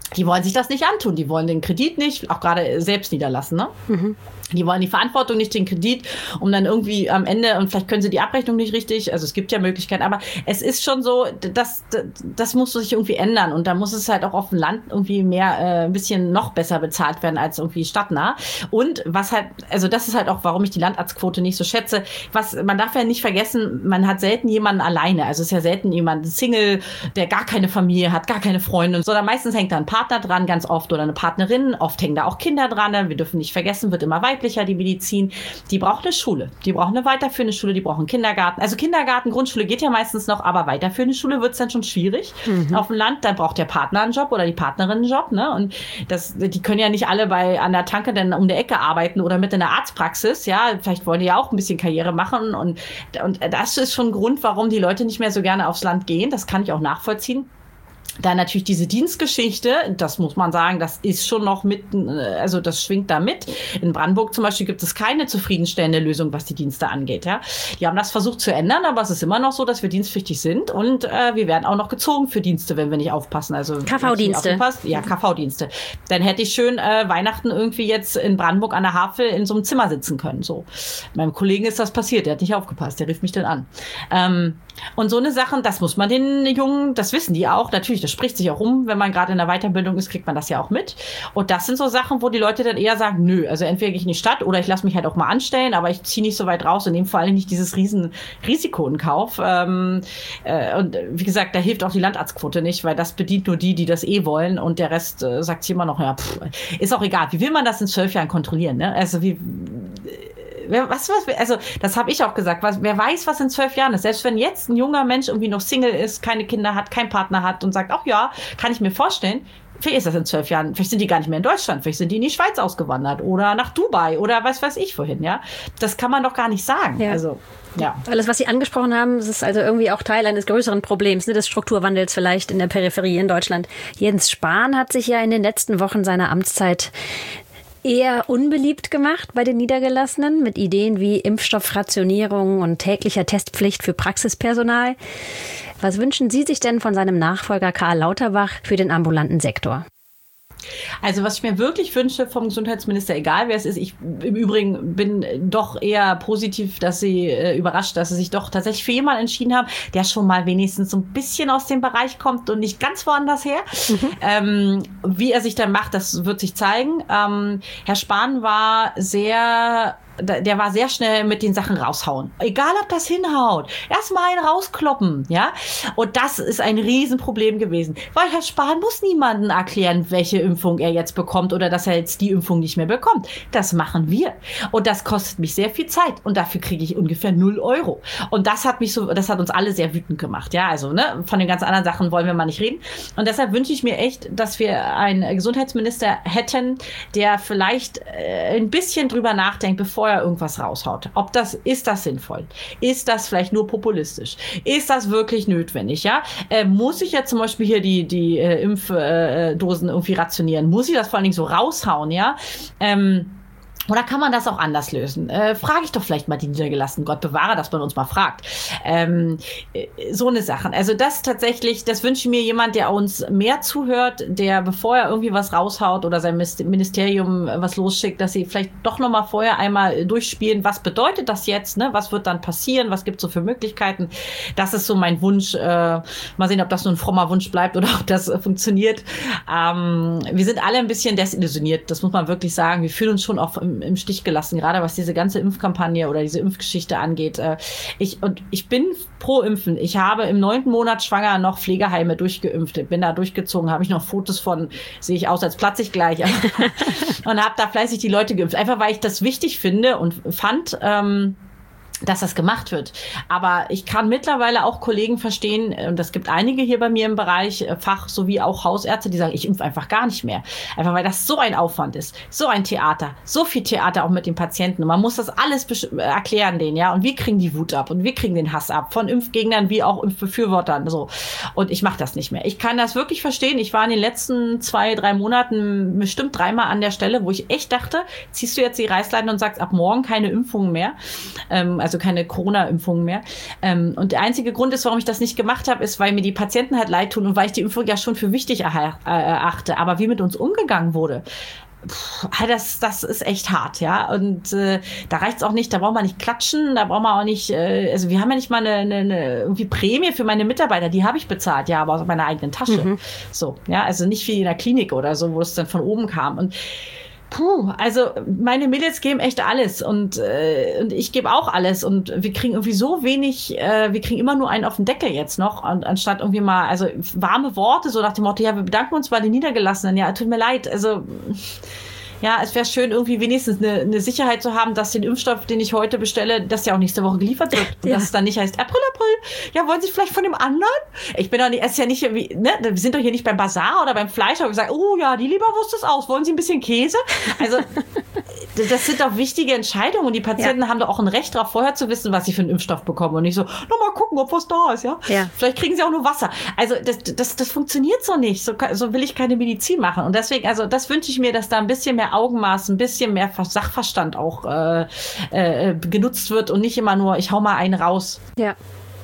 die wollen sich das nicht antun. Die wollen den Kredit nicht, auch gerade selbst niederlassen. Ne? Mhm. Die wollen die Verantwortung nicht, den Kredit, um dann irgendwie am Ende, und vielleicht können sie die Abrechnung nicht richtig, also es gibt ja Möglichkeiten, aber es ist schon so, das, das muss sich irgendwie ändern und da muss es halt auch auf dem Land irgendwie mehr, äh, ein bisschen noch besser bezahlt werden als irgendwie stadtnah. Und was halt, also das ist halt auch, warum ich die Landarztquote nicht so schätze, was, man darf ja nicht vergessen, man hat selten jemanden alleine, also es ist ja selten jemand Single, der gar keine Familie hat, gar keine Freunde, sondern meistens hängt da ein Partner dran, ganz oft, oder eine Partnerin, oft hängen da auch Kinder dran, wir dürfen nicht vergessen, wird immer weiter, die Medizin, die braucht eine Schule, die braucht eine weiterführende Schule, die braucht einen Kindergarten. Also Kindergarten, Grundschule geht ja meistens noch, aber weiterführende Schule wird es dann schon schwierig. Mhm. Auf dem Land, da braucht der Partner einen Job oder die Partnerin einen Job, ne? Und das, die können ja nicht alle bei an der Tanke dann um der Ecke arbeiten oder mit in der Arztpraxis, ja, vielleicht wollen die ja auch ein bisschen Karriere machen und, und das ist schon ein Grund, warum die Leute nicht mehr so gerne aufs Land gehen. Das kann ich auch nachvollziehen. Dann natürlich diese Dienstgeschichte, das muss man sagen, das ist schon noch mit, also das schwingt da mit. In Brandenburg zum Beispiel gibt es keine zufriedenstellende Lösung, was die Dienste angeht. Ja, die haben das versucht zu ändern, aber es ist immer noch so, dass wir dienstpflichtig sind und äh, wir werden auch noch gezogen für Dienste, wenn wir nicht aufpassen. Also K V-Dienste. Ja, K V-Dienste. Dann hätte ich schön äh, Weihnachten irgendwie jetzt in Brandenburg an der Havel in so einem Zimmer sitzen können. So, meinem Kollegen ist das passiert, der hat nicht aufgepasst, der rief mich dann an. Ähm, und so eine Sachen, das muss man den Jungen, das wissen die auch, natürlich, das spricht sich auch um, wenn man gerade in der Weiterbildung ist, kriegt man das ja auch mit. Und das sind so Sachen, wo die Leute dann eher sagen, nö, also entweder gehe ich in die Stadt oder ich lasse mich halt auch mal anstellen, aber ich ziehe nicht so weit raus und nehme vor allem nicht dieses riesen Risiko in Kauf. Ähm, äh, und wie gesagt, da hilft auch die Landarztquote nicht, weil das bedient nur die, die das eh wollen und der Rest äh, sagt sich immer noch, ja, pff, ist auch egal. Wie will man das in zwölf Jahren kontrollieren, ne? Also wie... Was, was, also, das habe ich auch gesagt. Was, wer weiß, was in zwölf Jahren ist. Selbst wenn jetzt ein junger Mensch irgendwie noch Single ist, keine Kinder hat, keinen Partner hat und sagt, ach ja, kann ich mir vorstellen, vielleicht ist das in zwölf Jahren, vielleicht sind die gar nicht mehr in Deutschland, vielleicht sind die in die Schweiz ausgewandert oder nach Dubai oder was weiß ich wohin, ja. Das kann man doch gar nicht sagen. Ja. Also, ja. Alles, was Sie angesprochen haben, ist also irgendwie auch Teil eines größeren Problems, ne, des Strukturwandels vielleicht in der Peripherie in Deutschland. Jens Spahn hat sich ja in den letzten Wochen seiner Amtszeit eher unbeliebt gemacht bei den Niedergelassenen mit Ideen wie Impfstoffrationierung und täglicher Testpflicht für Praxispersonal. Was wünschen Sie sich denn von seinem Nachfolger Karl Lauterbach für den ambulanten Sektor? Also was ich mir wirklich wünsche vom Gesundheitsminister, egal wer es ist, ich im Übrigen bin doch eher positiv, dass sie äh, überrascht, dass sie sich doch tatsächlich für jemanden entschieden haben, der schon mal wenigstens so ein bisschen aus dem Bereich kommt und nicht ganz woanders her. Mhm. Ähm, wie er sich dann macht, das wird sich zeigen. Ähm, Herr Spahn war sehr... Der war sehr schnell mit den Sachen raushauen. Egal, ob das hinhaut. Erstmal einen rauskloppen, ja. Und das ist ein Riesenproblem gewesen. Weil Herr Spahn muss niemandem erklären, welche Impfung er jetzt bekommt oder dass er jetzt die Impfung nicht mehr bekommt. Das machen wir. Und das kostet mich sehr viel Zeit. Und dafür kriege ich ungefähr null Euro. Und das hat mich so, das hat uns alle sehr wütend gemacht, ja. Also, ne, von den ganz anderen Sachen wollen wir mal nicht reden. Und deshalb wünsche ich mir echt, dass wir einen Gesundheitsminister hätten, der vielleicht äh, ein bisschen drüber nachdenkt, bevor er irgendwas raushaut. Ob das, ist das sinnvoll? Ist das vielleicht nur populistisch? Ist das wirklich notwendig? Ja? Äh, muss ich jetzt zum Beispiel hier die, die äh, Impfdosen irgendwie rationieren? Muss ich das vor allen Dingen so raushauen? Ja? Ähm, Oder kann man das auch anders lösen? Äh, frage ich doch vielleicht mal die Niedergelassenen. Gott bewahre, dass man uns mal fragt. Ähm, so eine Sache. Also das tatsächlich, das wünsche ich mir jemand, der uns mehr zuhört, der, bevor er irgendwie was raushaut oder sein Ministerium was losschickt, dass sie vielleicht doch noch mal vorher einmal durchspielen, was bedeutet das jetzt? Ne? Was wird dann passieren? Was gibt es so für Möglichkeiten? Das ist so mein Wunsch. Äh, mal sehen, ob das nur ein frommer Wunsch bleibt oder ob das äh, funktioniert. Ähm, wir sind alle ein bisschen desillusioniert. Das muss man wirklich sagen. Wir fühlen uns schon auf im Stich gelassen, gerade was diese ganze Impfkampagne oder diese Impfgeschichte angeht. Ich, und ich bin pro Impfen. Ich habe im neunten Monat schwanger noch Pflegeheime durchgeimpft. Bin da durchgezogen, habe ich noch Fotos von, sehe ich aus, als platze ich gleich. Und habe da fleißig die Leute geimpft. Einfach, weil ich das wichtig finde und fand, ähm, dass das gemacht wird. Aber ich kann mittlerweile auch Kollegen verstehen, und es gibt einige hier bei mir im Bereich, Fach- sowie auch Hausärzte, die sagen, ich impfe einfach gar nicht mehr. Einfach weil das so ein Aufwand ist, so ein Theater, so viel Theater auch mit den Patienten. Und man muss das alles erklären denen, ja. Und wir kriegen die Wut ab und wir kriegen den Hass ab von Impfgegnern wie auch Impfbefürwortern. So. Und ich mache das nicht mehr. Ich kann das wirklich verstehen. Ich war in den letzten zwei, drei Monaten bestimmt dreimal an der Stelle, wo ich echt dachte, ziehst du jetzt die Reißleine und sagst, ab morgen keine Impfungen mehr. Ähm, also also keine Corona-Impfungen mehr. Ähm, und der einzige Grund ist, warum ich das nicht gemacht habe, ist, weil mir die Patienten halt leid tun und weil ich die Impfung ja schon für wichtig erachte. Aber wie mit uns umgegangen wurde, Puh, das, das ist echt hart, ja. Und äh, da reicht's auch nicht, da braucht man nicht klatschen, da braucht man auch nicht, äh, also wir haben ja nicht mal eine, eine, eine irgendwie Prämie für meine Mitarbeiter, die habe ich bezahlt, ja, aber aus meiner eigenen Tasche. Mhm. So, ja, also nicht wie in der Klinik oder so, wo es dann von oben kam. Und puh, also meine Mädels geben echt alles und, äh, und ich gebe auch alles und wir kriegen irgendwie so wenig, äh, wir kriegen immer nur einen auf den Deckel jetzt noch, und, anstatt irgendwie mal, also warme Worte, so nach dem Motto, ja, wir bedanken uns bei den Niedergelassenen, ja, tut mir leid, also ja, es wäre schön, irgendwie wenigstens eine, eine Sicherheit zu haben, dass den Impfstoff, den ich heute bestelle, dass der auch nächste Woche geliefert wird. Und ja. dass es dann nicht heißt, April, April, ja, wollen Sie vielleicht von dem anderen? Ich bin doch nicht, es ist ja nicht, wie, ne, wir sind doch hier nicht beim Bazar oder beim Fleisch, aber gesagt, oh ja, die Leberwurst ist aus, wollen Sie ein bisschen Käse? Also, das sind doch wichtige Entscheidungen und die Patienten ja. haben doch auch ein Recht darauf, vorher zu wissen, was sie für einen Impfstoff bekommen und nicht so, noch mal gucken, ob was da ist, ja? ja. Vielleicht kriegen sie auch nur Wasser. Also, das, das, das funktioniert so nicht. So, so will ich keine Medizin machen. Und deswegen, also, das wünsche ich mir, dass da ein bisschen mehr Augenmaß, ein bisschen mehr Sachverstand auch äh, äh, genutzt wird und nicht immer nur, ich hau mal einen raus. Ja.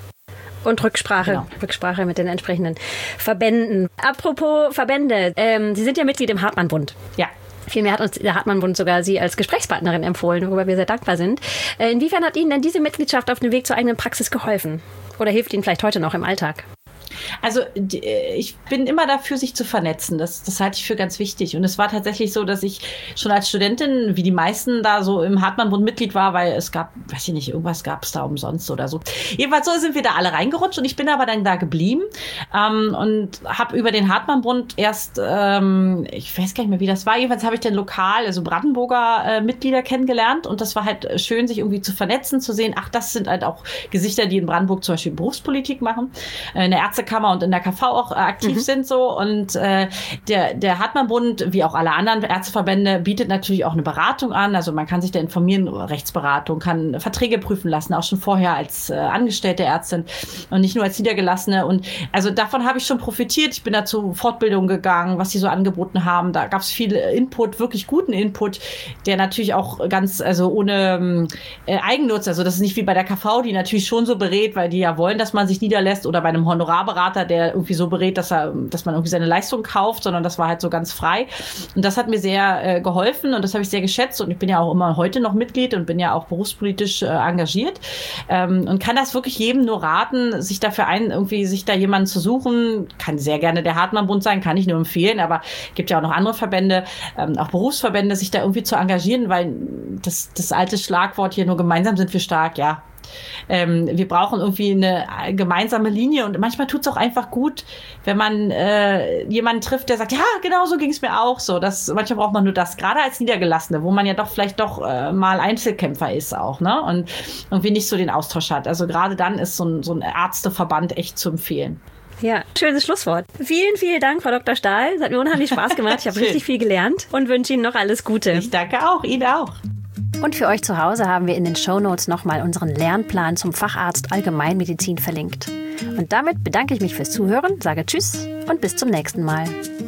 Und Rücksprache, genau. Rücksprache mit den entsprechenden Verbänden. Apropos Verbände, ähm, Sie sind ja Mitglied im Hartmann-Bund. Ja. Vielmehr hat uns der Hartmann-Bund sogar Sie als Gesprächspartnerin empfohlen, worüber wir sehr dankbar sind. Äh, inwiefern hat Ihnen denn diese Mitgliedschaft auf dem Weg zur eigenen Praxis geholfen? Oder hilft Ihnen vielleicht heute noch im Alltag? Also ich bin immer dafür, sich zu vernetzen. Das, das halte ich für ganz wichtig. Und es war tatsächlich so, dass ich schon als Studentin, wie die meisten, da so im Hartmann-Bund Mitglied war, weil es gab, weiß ich nicht, irgendwas gab es da umsonst oder so. Jedenfalls so sind wir da alle reingerutscht und ich bin aber dann da geblieben ähm, und habe über den Hartmann-Bund erst, ähm, ich weiß gar nicht mehr, wie das war, jedenfalls habe ich dann lokal, also Brandenburger äh, Mitglieder kennengelernt und das war halt schön, sich irgendwie zu vernetzen, zu sehen, ach, das sind halt auch Gesichter, die in Brandenburg zum Beispiel Berufspolitik machen, äh, in der Ärztekammer und in der K V auch äh, aktiv mhm. sind so und äh, der, der Hartmann-Bund, wie auch alle anderen Ärzteverbände, bietet natürlich auch eine Beratung an, also man kann sich da informieren, Rechtsberatung, kann Verträge prüfen lassen, auch schon vorher als äh, angestellte Ärztin und nicht nur als Niedergelassene und also davon habe ich schon profitiert, ich bin da zu Fortbildungen gegangen, was sie so angeboten haben, da gab es viel Input, wirklich guten Input, der natürlich auch ganz, also ohne äh, Eigennutz, also das ist nicht wie bei der K V, die natürlich schon so berät, weil die ja wollen, dass man sich niederlässt oder bei einem Honorarberater, der irgendwie so berät, dass er, dass man irgendwie seine Leistung kauft, sondern das war halt so ganz frei. Und das hat mir sehr äh, geholfen und das habe ich sehr geschätzt und ich bin ja auch immer heute noch Mitglied und bin ja auch berufspolitisch äh, engagiert ähm, und kann das wirklich jedem nur raten, sich dafür ein, irgendwie sich da jemanden zu suchen. Kann sehr gerne der Hartmann-Bund sein, kann ich nur empfehlen, aber gibt ja auch noch andere Verbände, ähm, auch Berufsverbände, sich da irgendwie zu engagieren, weil das, das alte Schlagwort hier, nur gemeinsam sind wir stark, ja. Ähm, wir brauchen irgendwie eine gemeinsame Linie und manchmal tut es auch einfach gut, wenn man äh, jemanden trifft, der sagt, ja, genau so ging es mir auch so. Das, manchmal braucht man nur das, gerade als Niedergelassene, wo man ja doch vielleicht doch äh, mal Einzelkämpfer ist auch, ne? Und irgendwie nicht so den Austausch hat. Also gerade dann ist so ein, so ein Ärzteverband echt zu empfehlen. Ja, schönes Schlusswort. Vielen, vielen Dank, Frau Doktor Stahl. Es hat mir unheimlich Spaß gemacht. Ich habe richtig viel gelernt und wünsche Ihnen noch alles Gute. Ich danke auch, Ihnen auch. Und für euch zu Hause haben wir in den Shownotes nochmal unseren Lernplan zum Facharzt Allgemeinmedizin verlinkt. Und damit bedanke ich mich fürs Zuhören, sage Tschüss und bis zum nächsten Mal.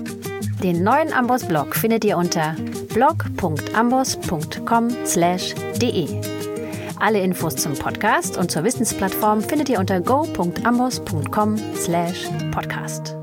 Den neuen Amboss-Blog findet ihr unter blog punkt amboss punkt com slash de. Alle Infos zum Podcast und zur Wissensplattform findet ihr unter go punkt amboss punkt com slash podcast.